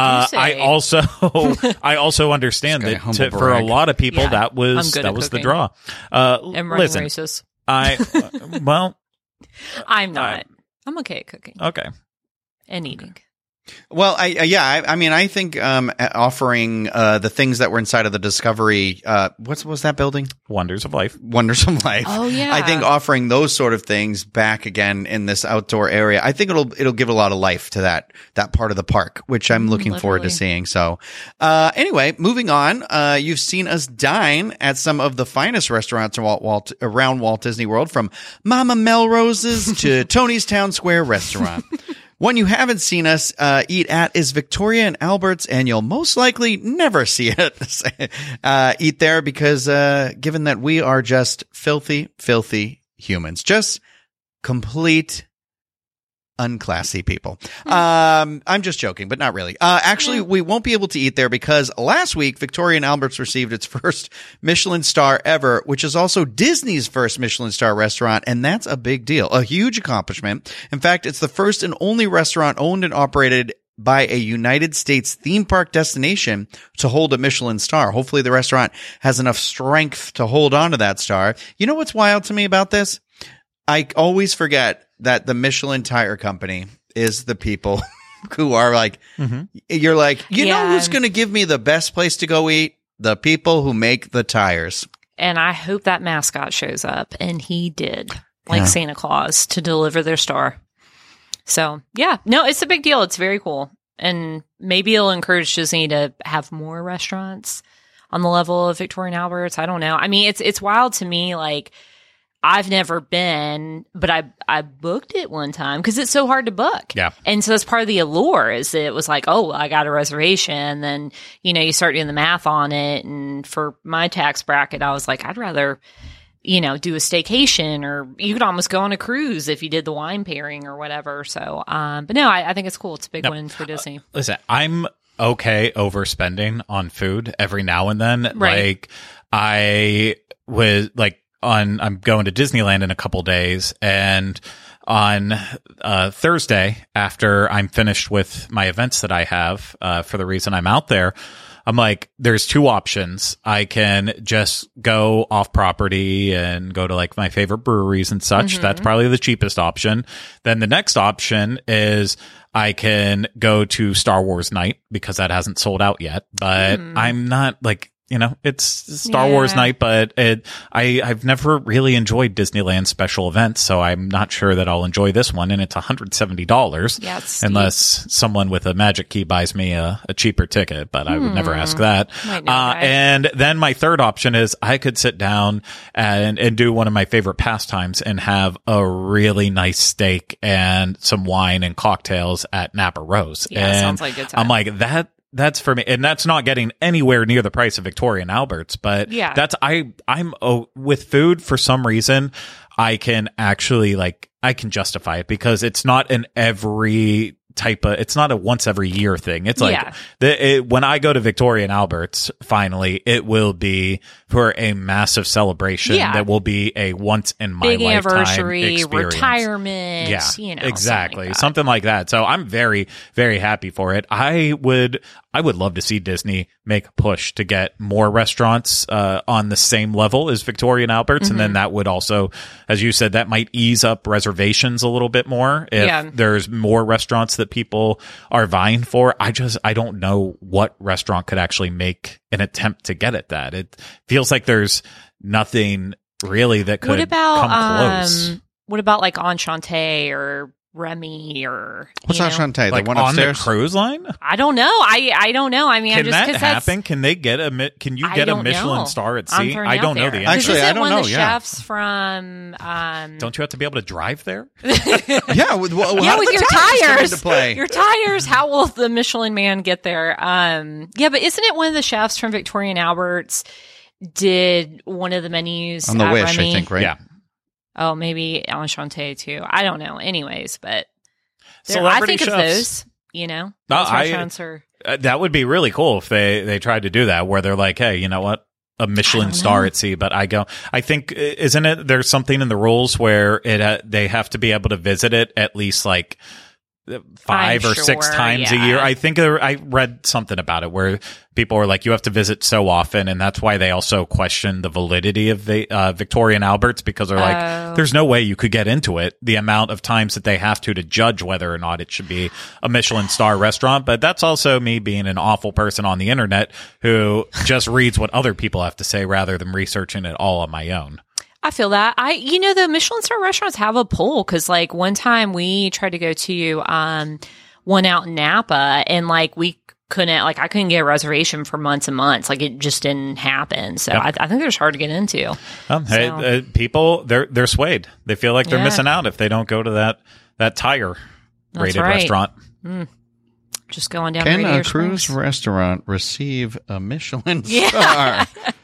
I say. also understand This guy that humble for a brag. lot of people Yeah, that was I'm good at the cooking. draw. And running Listen, races. well, I'm not. I'm okay at cooking okay. and eating. Well, I mean, I think offering the things that were inside of the Discovery, what was that building? Wonders of Life. Wonders of Life. Oh, yeah. I think offering those sort of things back again in this outdoor area, I think it'll give a lot of life to that part of the park, which I'm looking forward to literally. seeing. So, anyway, moving on. You've seen us dine at some of the finest restaurants around Walt Disney World, from Mama Melrose's to Tony's Town Square Restaurant. One you haven't seen us eat at is Victoria and Albert's, and you'll most likely never see it eat there because given that we are just filthy, filthy humans, just complete unclassy people. I'm just joking, but not really. Actually, we won't be able to eat there because last week, Victoria and Albert's received its first Michelin star ever, which is also Disney's first Michelin star restaurant. And that's a big deal, a huge accomplishment. In fact, it's the first and only restaurant owned and operated by a United States theme park destination to hold a Michelin star. Hopefully the restaurant has enough strength to hold on to that star. You know what's wild to me about this? I always forget that the Michelin Tire Company is the people who are like, you're like, you know Yeah. who's going to give me the best place to go eat? The people who make the tires. And I hope that mascot shows up. And he did, like Yeah. Santa Claus, to deliver their star. So, yeah. No, it's a big deal. It's very cool. And maybe it'll encourage Disney to have more restaurants on the level of Victoria and Albert's. I don't know. I mean, it's wild to me. Like, I've never been, but I booked it one time because it's so hard to book. Yeah. And so that's part of the allure, is that it was like, oh, I got a reservation. Then, you start doing the math on it. And for my tax bracket, I was like, I'd rather, do a staycation, or you could almost go on a cruise if you did the wine pairing or whatever. So, but no, I think it's cool. It's a big win for Disney. Listen, I'm okay overspending on food every now and then. Right. Like, I was like, I'm going to Disneyland in a couple days, and on Thursday, after I'm finished with my events that I have for the reason I'm out there, I'm like, there's two options. I can just go off property and go to like my favorite breweries and such. That's probably the cheapest option. Then the next option is I can go to Star Wars Night, because that hasn't sold out yet, but I'm not like, it's Star Wars Yeah. night, but I've never really enjoyed Disneyland special events, so I'm not sure that I'll enjoy this one. And it's $170, Yeah, it's steep. unless someone with a magic key buys me a cheaper ticket. But I would never ask that. Might know, right? And then my third option is I could sit down and do one of my favorite pastimes and have a really nice steak and some wine and cocktails at Napa Rose. Yeah, and sounds like a good time. I'm like, that's for me, and that's not getting anywhere near the price of Victoria and Albert's. But Yeah. that's I'm with food for some reason. I can actually I can justify it because it's not an every type of, it's not a once every year thing. It's like when I go to Victoria and Albert's, finally, it will be for a massive celebration that will be a once in my big lifetime anniversary, experience. retirement, Exactly. Something like that. So I'm very, very happy for it. I would love to see Disney make a push to get more restaurants on the same level as Victoria and Albert's. And then that would also, as you said, that might ease up reservations a little bit more if there's more restaurants that people are vying for. I don't know what restaurant could actually make an attempt to get at that. It feels like there's nothing really that could come close. What about like Enchante or Remy or what's Enchante? Like the one on the upstairs? cruise line? I don't know. I don't know. I mean, Can I'm just that because happen? Can they get can you get a Michelin star at sea? I don't know the answer. Actually, I don't one know. Of the Yeah. chefs from. Don't you have to be able to drive there? Yeah, with with how your the tires come tires. into play? Your tires. How will the Michelin man get there? Yeah, but isn't it one of the chefs from Victoria and Albert's did one of the menus on the at Wish, Remy? I think, right? Yeah. Oh, maybe Enchante too. I don't know. Anyways, but I Celebrity think of chefs. those. You know, No, those restaurants are. That would be really cool if they tried to do that, where they're like, hey, you know what? A Michelin star at sea, but I think, isn't it, there's something in the rules where they have to be able to visit it at least like 5 or 6 times a year. I think I read something about it where people are like, you have to visit so often, and that's why they also question the validity of the Victoria and Albert's, because they're like, there's no way you could get into it the amount of times that they have to judge whether or not it should be a Michelin star restaurant. But that's also me being an awful person on the internet who just reads what other people have to say rather than researching it all on my own. I feel that. The Michelin star restaurants have a poll because, like, one time we tried to go to one out in Napa, and like we couldn't, like, I couldn't get a reservation for months and months. Like, it just didn't happen. So I think they're just hard to get into. Hey, people, they're swayed. They feel like they're missing out if they don't go to that Tiger rated restaurant. Just going down. Can Radiator a cruise Springs. restaurant receive a Michelin star?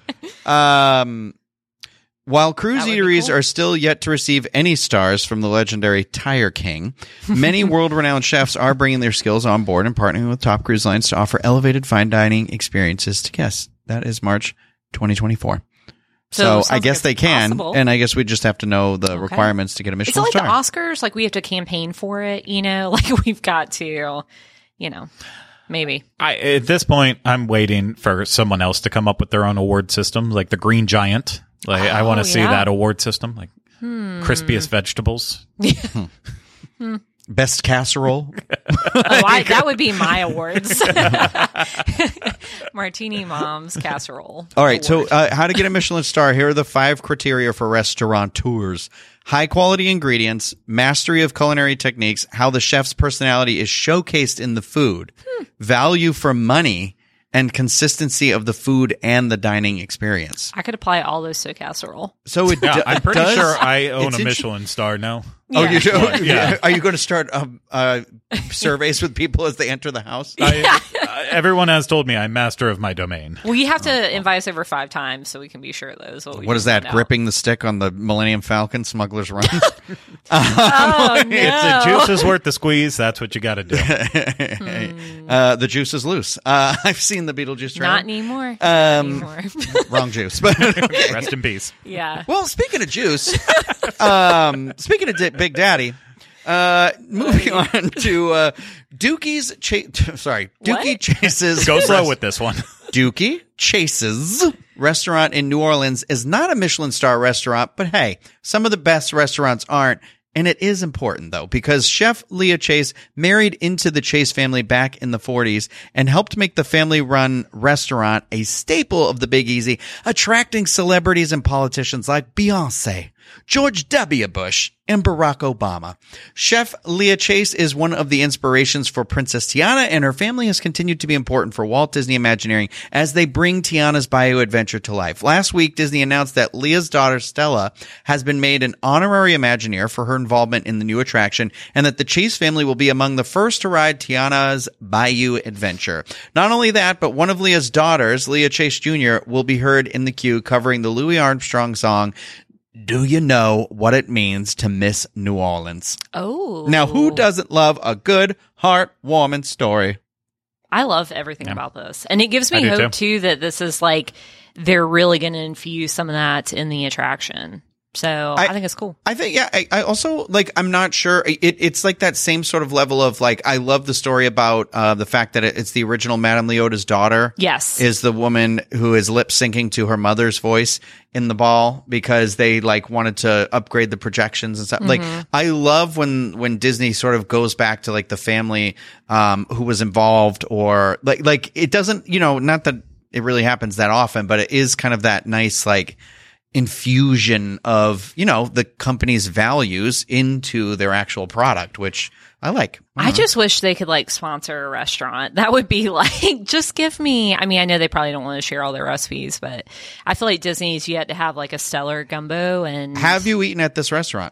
While cruise That would be eateries cool. are still yet to receive any stars from the legendary Tire King, many world-renowned chefs are bringing their skills on board and partnering with top cruise lines to offer elevated fine dining experiences to guests. That is March 2024. So sounds I guess like they it's can, possible. and I guess we just have to know the requirements to get a Is it Michelin like star. the Oscars? Like, we have to campaign for it, like we've got to, maybe. At this point, I'm waiting for someone else to come up with their own award system, like the Green Giant. Like, I want to see that award system, like crispiest vegetables. Best casserole. That would be my awards. Martini Mom's casserole. All right, award. so how to get a Michelin star. Here are the 5 criteria for restaurateurs. High quality ingredients, mastery of culinary techniques, how the chef's personality is showcased in the food, value for money, and consistency of the food and the dining experience. I could apply all those to a casserole. So it Yeah, I'm pretty does- sure I own it's a inter- Michelin star now. Oh, you do? Yeah. Are you going to start surveys with people as they enter the house? Everyone has told me I'm master of my domain. Well, you have to invite us over 5 times so we can be sure of those. What is that? Gripping the stick on the Millennium Falcon Smuggler's Run? Oh, no. If the juice is worth the squeeze, that's what you got to do. The juice is loose. I've seen the Beetlejuice trailer. Not anymore. Not anymore. Wrong juice. But Rest in peace. Yeah. well, speaking of juice, speaking of Big Daddy, moving on to Dookie Chase's. Go slow with this one. Dookie Chase's restaurant in New Orleans is not a Michelin star restaurant, but hey, some of the best restaurants aren't. And it is important, though, because Chef Leah Chase married into the Chase family back in the 40s and helped make the family-run restaurant a staple of the Big Easy, attracting celebrities and politicians like Beyonce, George W. Bush, and Barack Obama. Chef Leah Chase is one of the inspirations for Princess Tiana, and her family has continued to be important for Walt Disney Imagineering as they bring Tiana's Bayou Adventure to life. Last week, Disney announced that Leah's daughter Stella has been made an honorary Imagineer for her involvement in the new attraction, and that the Chase family will be among the first to ride Tiana's Bayou Adventure. Not only that, but one of Leah's daughters, Leah Chase Jr., will be heard in the queue covering the Louis Armstrong song, Do You Know What It Means to Miss New Orleans? Oh. Now, who doesn't love a good, heartwarming story? I love everything about this. And it gives me I do hope, too, that this is like, they're really going to infuse some of that in the attraction. So I think it's cool. I think, yeah, I also, like, I'm not sure. It's like that same sort of level of, like, I love the story about the fact that it's the original Madame Leota's daughter. Yes. Is the woman who is lip syncing to her mother's voice in the ball because they, like, wanted to upgrade the projections and stuff. Like, I love when Disney sort of goes back to, like, the family who was involved, or, like, it doesn't, you know, not that it really happens that often, but it is kind of that nice, like, infusion of, you know, the company's values into their actual product, which I like. I just wish they could like sponsor a restaurant. That would be like, just give me, I mean, I know they probably don't want to share all their recipes, but I feel like Disney's yet to have like a stellar gumbo. And Have you eaten at this restaurant?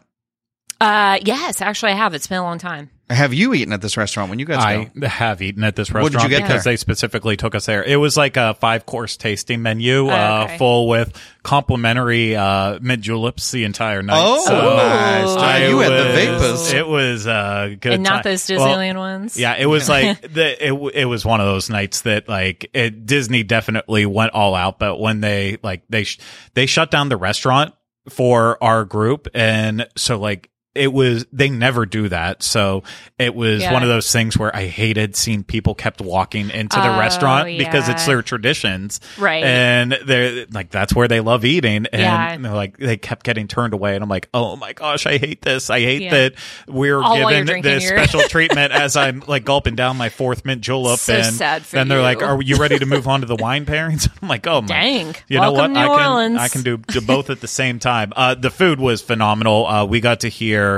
yes, actually I have. It's been a long time. Have you eaten at this restaurant when you guys go? I have eaten at this What did restaurant you get because there? they specifically took us there. It was like a 5-course tasting menu, okay. full with complimentary mint juleps the entire night. Oh, nice. Oh. You had the vapors. It was good. And not time. those Well, Disneyland ones. yeah, it was like it was one of those nights that like Disney definitely went all out. But when they shut down the restaurant for our group, and so like. They never do that. So it was one of those things where I hated seeing people kept walking into the restaurant because it's their traditions. Right. And they're like, that's where they love eating. And Yeah. they're like, they kept getting turned away. And I'm like, oh my gosh, I hate this. I hate that we're All while you're given drinking this your- special treatment as I'm like gulping down my 4th mint julep. So and sad for then they're you. like, are you ready to move on to the wine pairings? I'm like, oh my. Dang. You know what? Welcome, New Orleans. I can do both at the same time. The food was phenomenal. We got to hear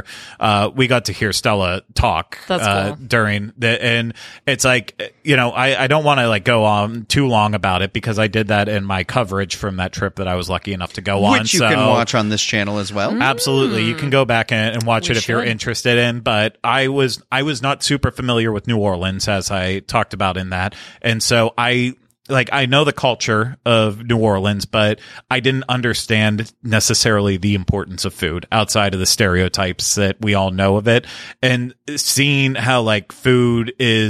Stella talk That's cool. during and it's like, you know, I don't want to like go on too long about it because I did that in my coverage from that trip that I was lucky enough to go on. Which you can watch on this channel as well. Absolutely. You can go back and watch it if you're should. interested in, but I was not super familiar with New Orleans as I talked about in that. And so I know the culture of New Orleans, but I didn't understand necessarily the importance of food outside of the stereotypes that we all know of it. And seeing how like food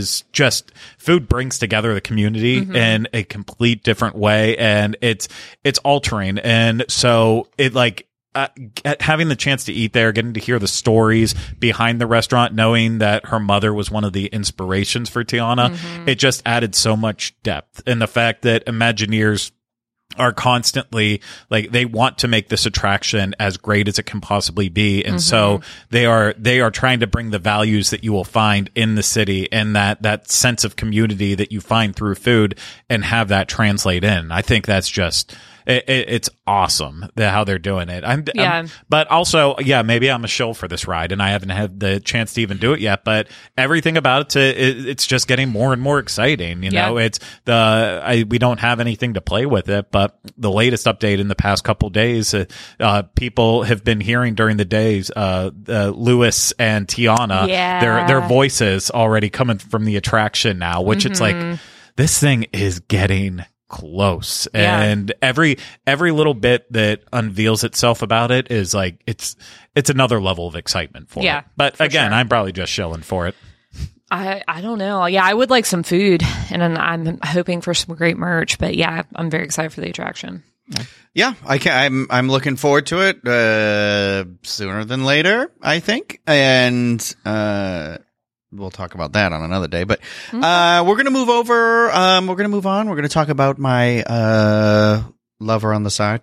brings together the community in a complete different way. And it's altering. And so it like, having the chance to eat there, getting to hear the stories behind the restaurant, knowing that her mother was one of the inspirations for Tiana, it just added so much depth. And the fact that Imagineers are constantly like, they want to make this attraction as great as it can possibly be. And so they are trying to bring the values that you will find in the city and that sense of community that you find through food and have that translate in. I think that's just, it's awesome how they're doing it. But also, maybe I'm a shill for this ride and I haven't had the chance to even do it yet, but everything about it's just getting more and more exciting. You know, we don't have anything to play with it, but the latest update in the past couple days, people have been hearing during the days, Louis and Tiana, their voices already coming from the attraction now, which it's like, this thing is getting close, and every little bit that unveils itself about it is like it's another level of excitement for it. But again, I'm probably just shilling for it. I don't know. Yeah, I would like some food, and I'm hoping for some great merch. But yeah, I'm very excited for the attraction. Yeah, I'm looking forward to it sooner than later, I think, and we'll talk about that on another day. But we're gonna move over. We're gonna move on. We're gonna talk about my lover on the side.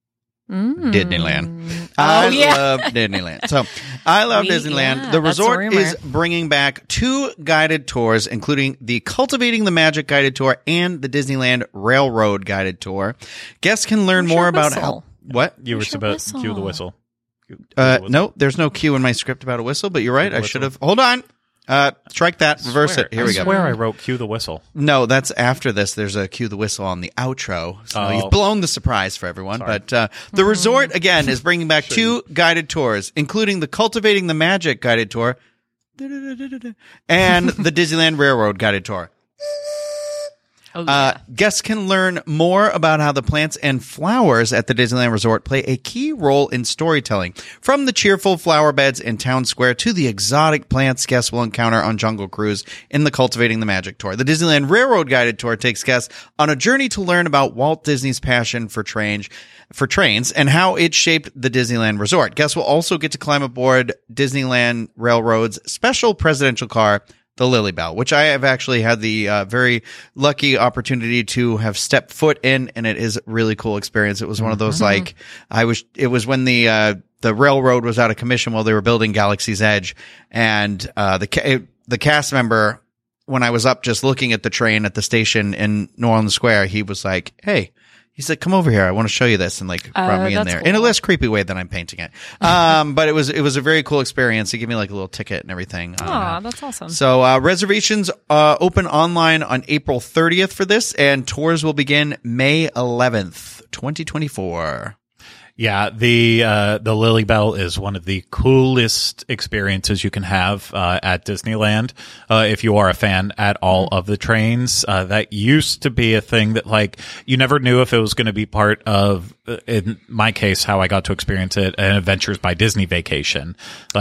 Disneyland. I love Disneyland. So I love Disneyland. The that's a resort rumor. is bringing back 2 guided tours, including the Cultivating the Magic guided tour and the Disneyland Railroad guided tour. Guests can learn Where's more your about whistle? how. What? You were Where's your supposed to cue the whistle. No, there's no cue in my script about a whistle, but you're right. I should have. Hold on. Strike that. Reverse it. Here we go. I swear I wrote cue the whistle. No, that's after this. There's a cue the whistle on the outro. So you've blown the surprise for everyone. Sorry. But the resort, again, is bringing back 2 guided tours, including the Cultivating the Magic guided tour and the Disneyland Railroad guided tour. Oh, yeah. Guests can learn more about how the plants and flowers at the Disneyland Resort play a key role in storytelling. From the cheerful flower beds in Town Square to the exotic plants guests will encounter on Jungle Cruise in the Cultivating the Magic tour. The Disneyland Railroad guided tour takes guests on a journey to learn about Walt Disney's passion for trains and how it shaped the Disneyland Resort. Guests will also get to climb aboard Disneyland Railroad's special presidential car, the Lily Bell, which I have actually had the very lucky opportunity to have stepped foot in, and it is a really cool experience. It was one of those it was when the railroad was out of commission while they were building Galaxy's Edge, and the cast member, when I was up just looking at the train at the station in New Orleans Square, he was like, "Hey." He said, "Come over here. I want to show you this," and brought me in there in a less creepy way than I'm painting it. But it was a very cool experience. He gave me a little ticket and everything. Oh, that's awesome. So reservations open online on April 30th for this, and tours will begin May 11th, 2024. Yeah, the Lily Bell is one of the coolest experiences you can have at Disneyland. If you are a fan at all of the trains, that used to be a thing that you never knew if it was going to be part of, in my case, how I got to experience it, an Adventures by Disney vacation.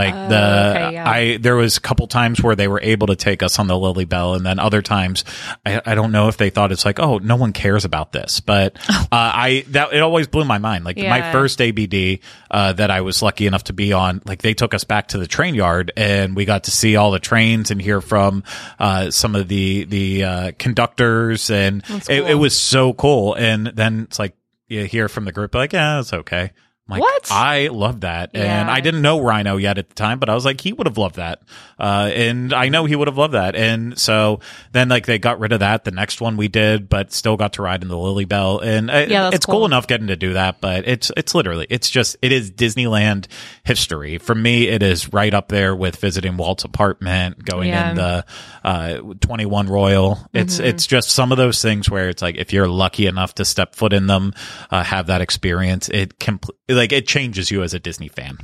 There was a couple times where they were able to take us on the Lily Bell, and then other times, I don't know if they thought it's oh, no one cares about this, but it always blew my mind. My first ABD that I was lucky enough to be on, they took us back to the train yard, and we got to see all the trains and hear from some of the conductors, and it was so cool. And then it's you hear from the group yeah, it's okay. What? I love that. Yeah. And I didn't know Rhino yet at the time, but I was he would have loved that. And I know he would have loved that. And so then they got rid of that. The next one we did, but still got to ride in the Lily Bell. And it's cool enough getting to do that, but it's literally, it is Disneyland history. For me, it is right up there with visiting Walt's apartment, going in the 21 Royal. It's just some of those things where it's if you're lucky enough to step foot in them, have that experience, it changes you as a Disney fan.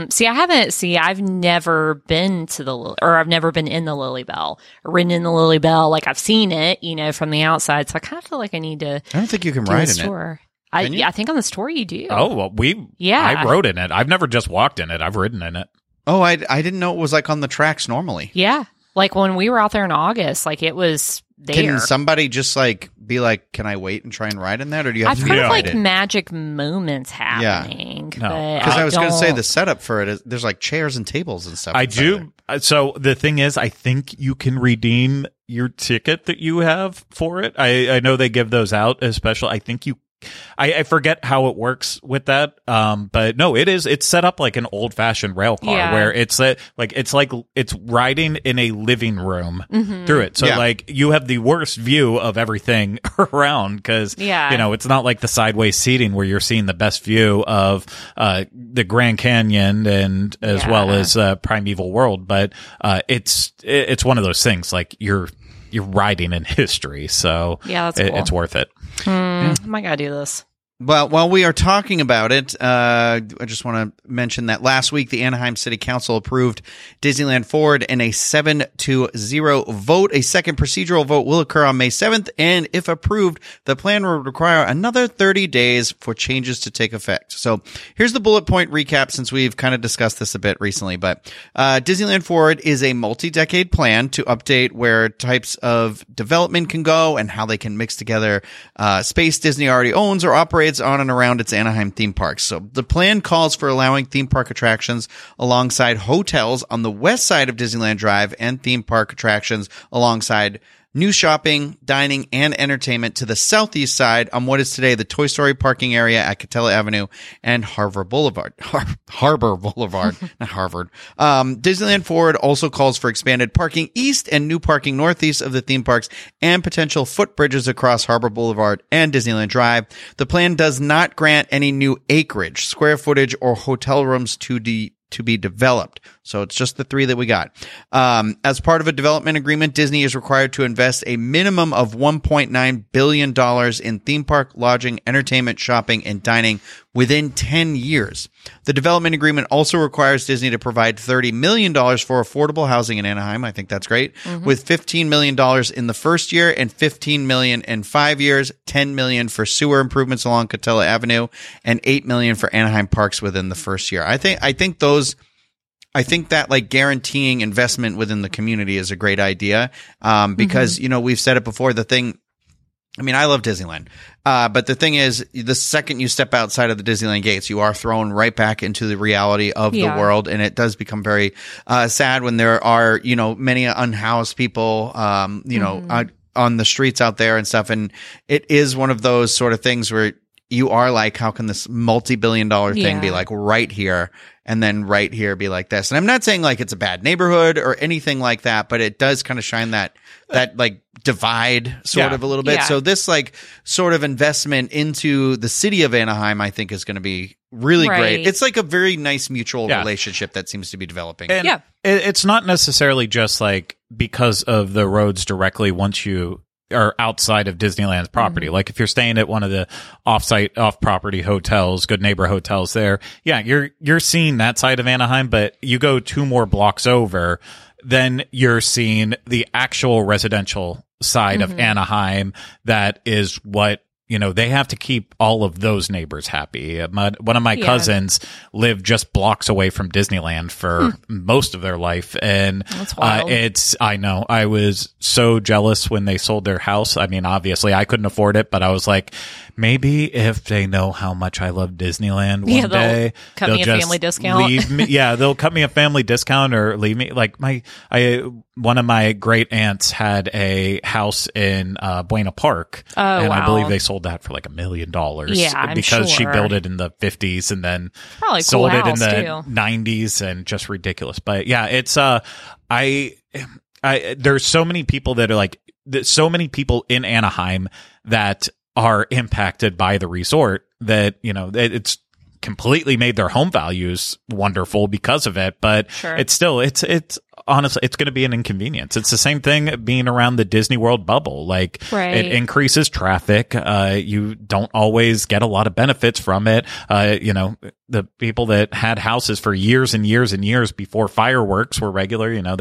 I've never been I've never been in the Lily Bell, or ridden in the Lily Bell. I've seen it, from the outside. So I kind of feel I need to. I don't think you can ride in it. I think on the store you do. Oh, well, I rode in it. I've never just walked in it. I've ridden in it. Oh, I didn't know it was on the tracks normally. Yeah. When we were out there in August, it was there. Can somebody just be can I wait and try and ride in that, or do you have I've to heard ride it? magic moments happening. No. Because I was going to say the setup for it is there's chairs and tables and stuff. I do. So the thing is, I think you can redeem your ticket that you have for it. I know they give those out as special. I think I forget how it works with that. But no, it's set up like an old fashioned rail car where it's it's riding in a living room through it. So you have the worst view of everything around because, it's not like the sideways seating where you're seeing the best view of, the Grand Canyon and as well as, Primeval World. But, it's one of those things you're riding in history. So that's cool. It's worth it. I might gotta do this. Well, while we are talking about it, I just want to mention that last week the Anaheim City Council approved Disneyland Forward in a 7-0 vote. A second procedural vote will occur on May 7th, and if approved, the plan will require another 30 days for changes to take effect. So here's the bullet point recap, since we've kind of discussed this a bit recently. But Disneyland Forward is a multi-decade plan to update where types of development can go and how they can mix together space Disney already owns or operates on and around its Anaheim theme parks. So the plan calls for allowing theme park attractions alongside hotels on the west side of Disneyland Drive and theme park attractions alongside new shopping, dining, and entertainment to the southeast side on what is today the Toy Story parking area at Catella Avenue and Harbor Boulevard. Harbor Boulevard, not Harvard. Disneyland Forward also calls for expanded parking east and new parking northeast of the theme parks and potential footbridges across Harbor Boulevard and Disneyland Drive. The plan does not grant any new acreage, square footage, or hotel rooms to be developed. So it's just the 3 that we got. As part of a development agreement, Disney is required to invest a minimum of $1.9 billion in theme park, lodging, entertainment, shopping, and dining within 10 years. The development agreement also requires Disney to provide $30 million for affordable housing in Anaheim. I think that's great. With $15 million in the first year and $15 million in 5 years, $10 million for sewer improvements along Catella Avenue, and $8 million for Anaheim Parks within the first year. I think that like guaranteeing investment within the community is a great idea. Because, you know, we've said it before, I love Disneyland. But the thing is, the second you step outside of the Disneyland gates, you are thrown right back into the reality of the world. And it does become very, sad when there are, you know, many unhoused people, on the streets out there and stuff. And it is one of those sort of things where you are like, how can this multi-billion-dollar thing be like right here and then right here be like this? And I'm not saying like it's a bad neighborhood or anything like that, but it does kind of shine that like divide sort of a little bit. Yeah. So this like sort of investment into the city of Anaheim, I think is going to be really great. It's like a very nice mutual relationship that seems to be developing. And it's not necessarily just like because of the roads directly once you are outside of Disneyland's property. Like if you're staying at one of the off-property hotels, Good Neighbor hotels there, you're seeing that side of Anaheim, but you go 2 more blocks over, then you're seeing the actual residential side of Anaheim. That is what, you know, they have to keep all of those neighbors happy. One of my cousins lived just blocks away from Disneyland for most of their life. And that's wild. I know, I was so jealous when they sold their house. I mean, obviously I couldn't afford it, but I was like, maybe if they know how much I love Disneyland one day, cut me a family discount. Leave me. Yeah, they'll cut me a family discount or leave me. Like one of my great aunts had a house in Buena Park, and I believe they sold that for like $1 million. Yeah, because she built it in the 50s and then probably sold it in the too. 90s, and just ridiculous. But yeah, it's there's so many people that are like, so many people in Anaheim that are impacted by the resort that, you know, it's completely made their home values wonderful because of it. But it's still, it's honestly, it's going to be an inconvenience. It's the same thing being around the Disney World bubble. Like it increases traffic. You don't always get a lot of benefits from it. You know, the people that had houses for years and years and years before fireworks were regular, you know,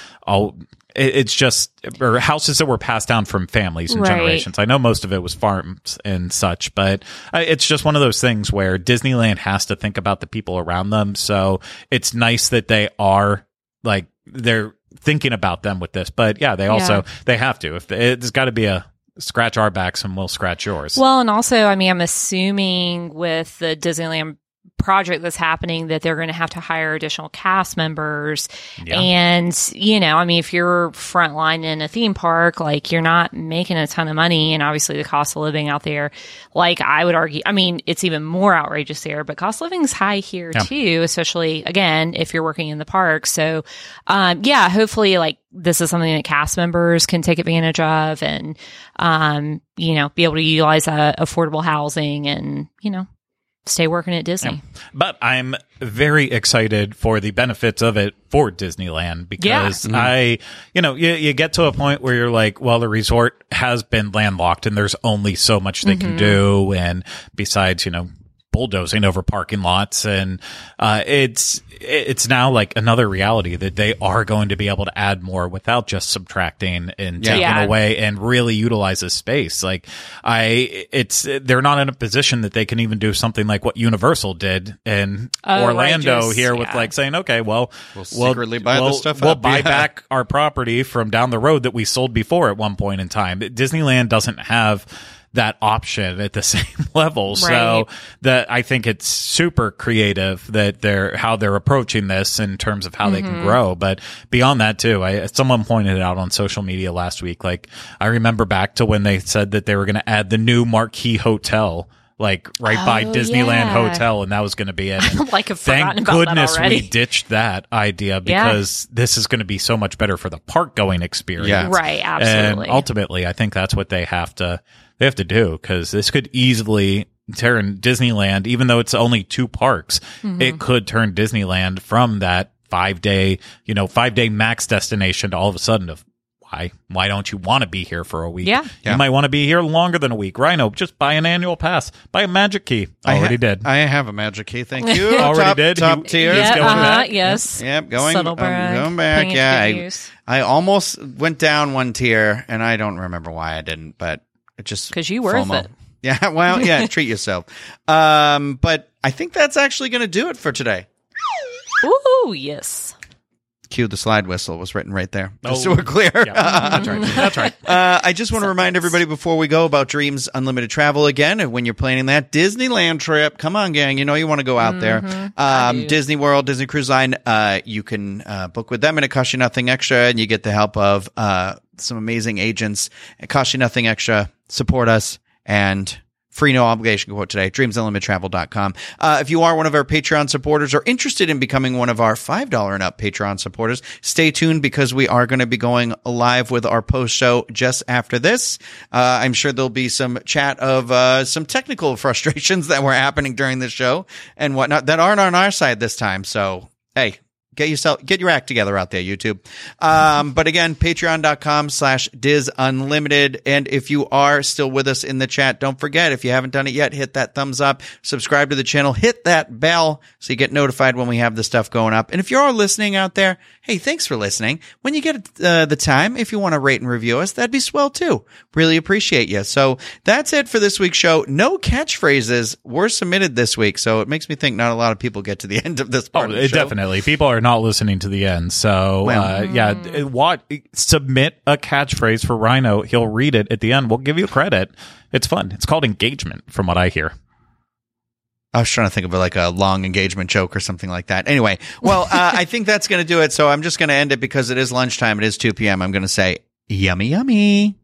it's just, or houses that were passed down from families and generations. I know most of it was farms and such, but it's just one of those things where Disneyland has to think about the people around them. So it's nice that they are like, they're thinking about them with this, but they also, they have to, if it's got to be a scratch our backs and we'll scratch yours. Well, and also, I mean, I'm assuming with the Disneyland project that's happening that they're going to have to hire additional cast members. And, you know, I mean, if you're frontline in a theme park, like you're not making a ton of money, and obviously the cost of living out there, like I would argue, I mean, it's even more outrageous there, but cost of living is high here too, especially again, if you're working in the park. So, hopefully like this is something that cast members can take advantage of and, you know, be able to utilize affordable housing and, you know, stay working at Disney. But I'm very excited for the benefits of it for Disneyland because you get to a point where you're like, well, the resort has been landlocked and there's only so much they can do. And besides, you know, bulldozing over parking lots, and it's now like another reality that they are going to be able to add more without just subtracting and taking away and really utilize this space. Like they're not in a position that they can even do something like what Universal did in Orlando here with like saying, okay, well, we'll secretly buy the stuff we'll up. buy back our property from down the road that we sold before at one point in time. Disneyland doesn't have that option at the same level. So Right. that I think it's super creative that how they're approaching this in terms of how they can grow. But beyond that too, someone pointed it out on social media last week. Like I remember back to when they said that they were going to add the new Marquee Hotel, like right by Disneyland yeah. Hotel, and that was going to be it. And Like, I've thank forgotten about that goodness already. we ditched that idea because this is going to be so much better for the park going experience. Yeah. Right, absolutely. And ultimately, I think that's what they have to do, because this could easily turn Disneyland, even though it's only 2 parks, it could turn Disneyland from that 5-day max destination to all of a sudden of why don't you want to be here for a week? Yeah. You might want to be here longer than a week. Rhino, just buy an annual pass. Buy a Magic Key. Already did. I have a Magic Key. Thank you. Already did. Top He- tier. He's Yeah, going back. yes. Yep, going Subtle back. Yeah, Putting it to good use. I almost went down 1 tier, and I don't remember why I didn't, but it just 'Cause you worth FOMO. it. Yeah, well, yeah, treat yourself. But I think that's actually going to do it for today. Ooh, yes. Cue the slide whistle was written right there. Just Oh. so we're clear. Yeah, that's right. That's right. I just want to remind everybody before we go about Dreams Unlimited Travel again. And when you're planning that Disneyland trip, come on, gang, you know you want to go out there. do. Disney World, Disney Cruise Line, you can book with them, and it costs you nothing extra, and you get the help of some amazing agents. It costs you nothing extra. Support us, and free no obligation quote today, dreamsunlimitedtravel.com. If you are one of our Patreon supporters or interested in becoming one of our $5 and up Patreon supporters, stay tuned because we are going to be going live with our post show just after this. I'm sure there'll be some chat of some technical frustrations that were happening during the show and whatnot that aren't on our side this time. So, hey, get your act together out there, YouTube. But again, patreon.com/DizUnlimited. And if you are still with us in the chat, don't forget, if you haven't done it yet, hit that thumbs up, subscribe to the channel, hit that bell so you get notified when we have the stuff going up. And if you're listening out there, hey, thanks for listening. When you get the time, if you want to rate and review us, that'd be swell too. Really appreciate you. So that's it for this week's show. No catchphrases were submitted this week, so it makes me think not a lot of people get to the end of this part of the show. Definitely. People are not listening to the end. So, submit a catchphrase for Rhino. He'll read it at the end. We'll give you credit. It's fun. It's called engagement, from what I hear. I was trying to think of like a long engagement joke or something like that. Anyway, well, I think that's going to do it. So I'm just going to end it because it is lunchtime. It is 2 p.m. I'm going to say, yummy, yummy.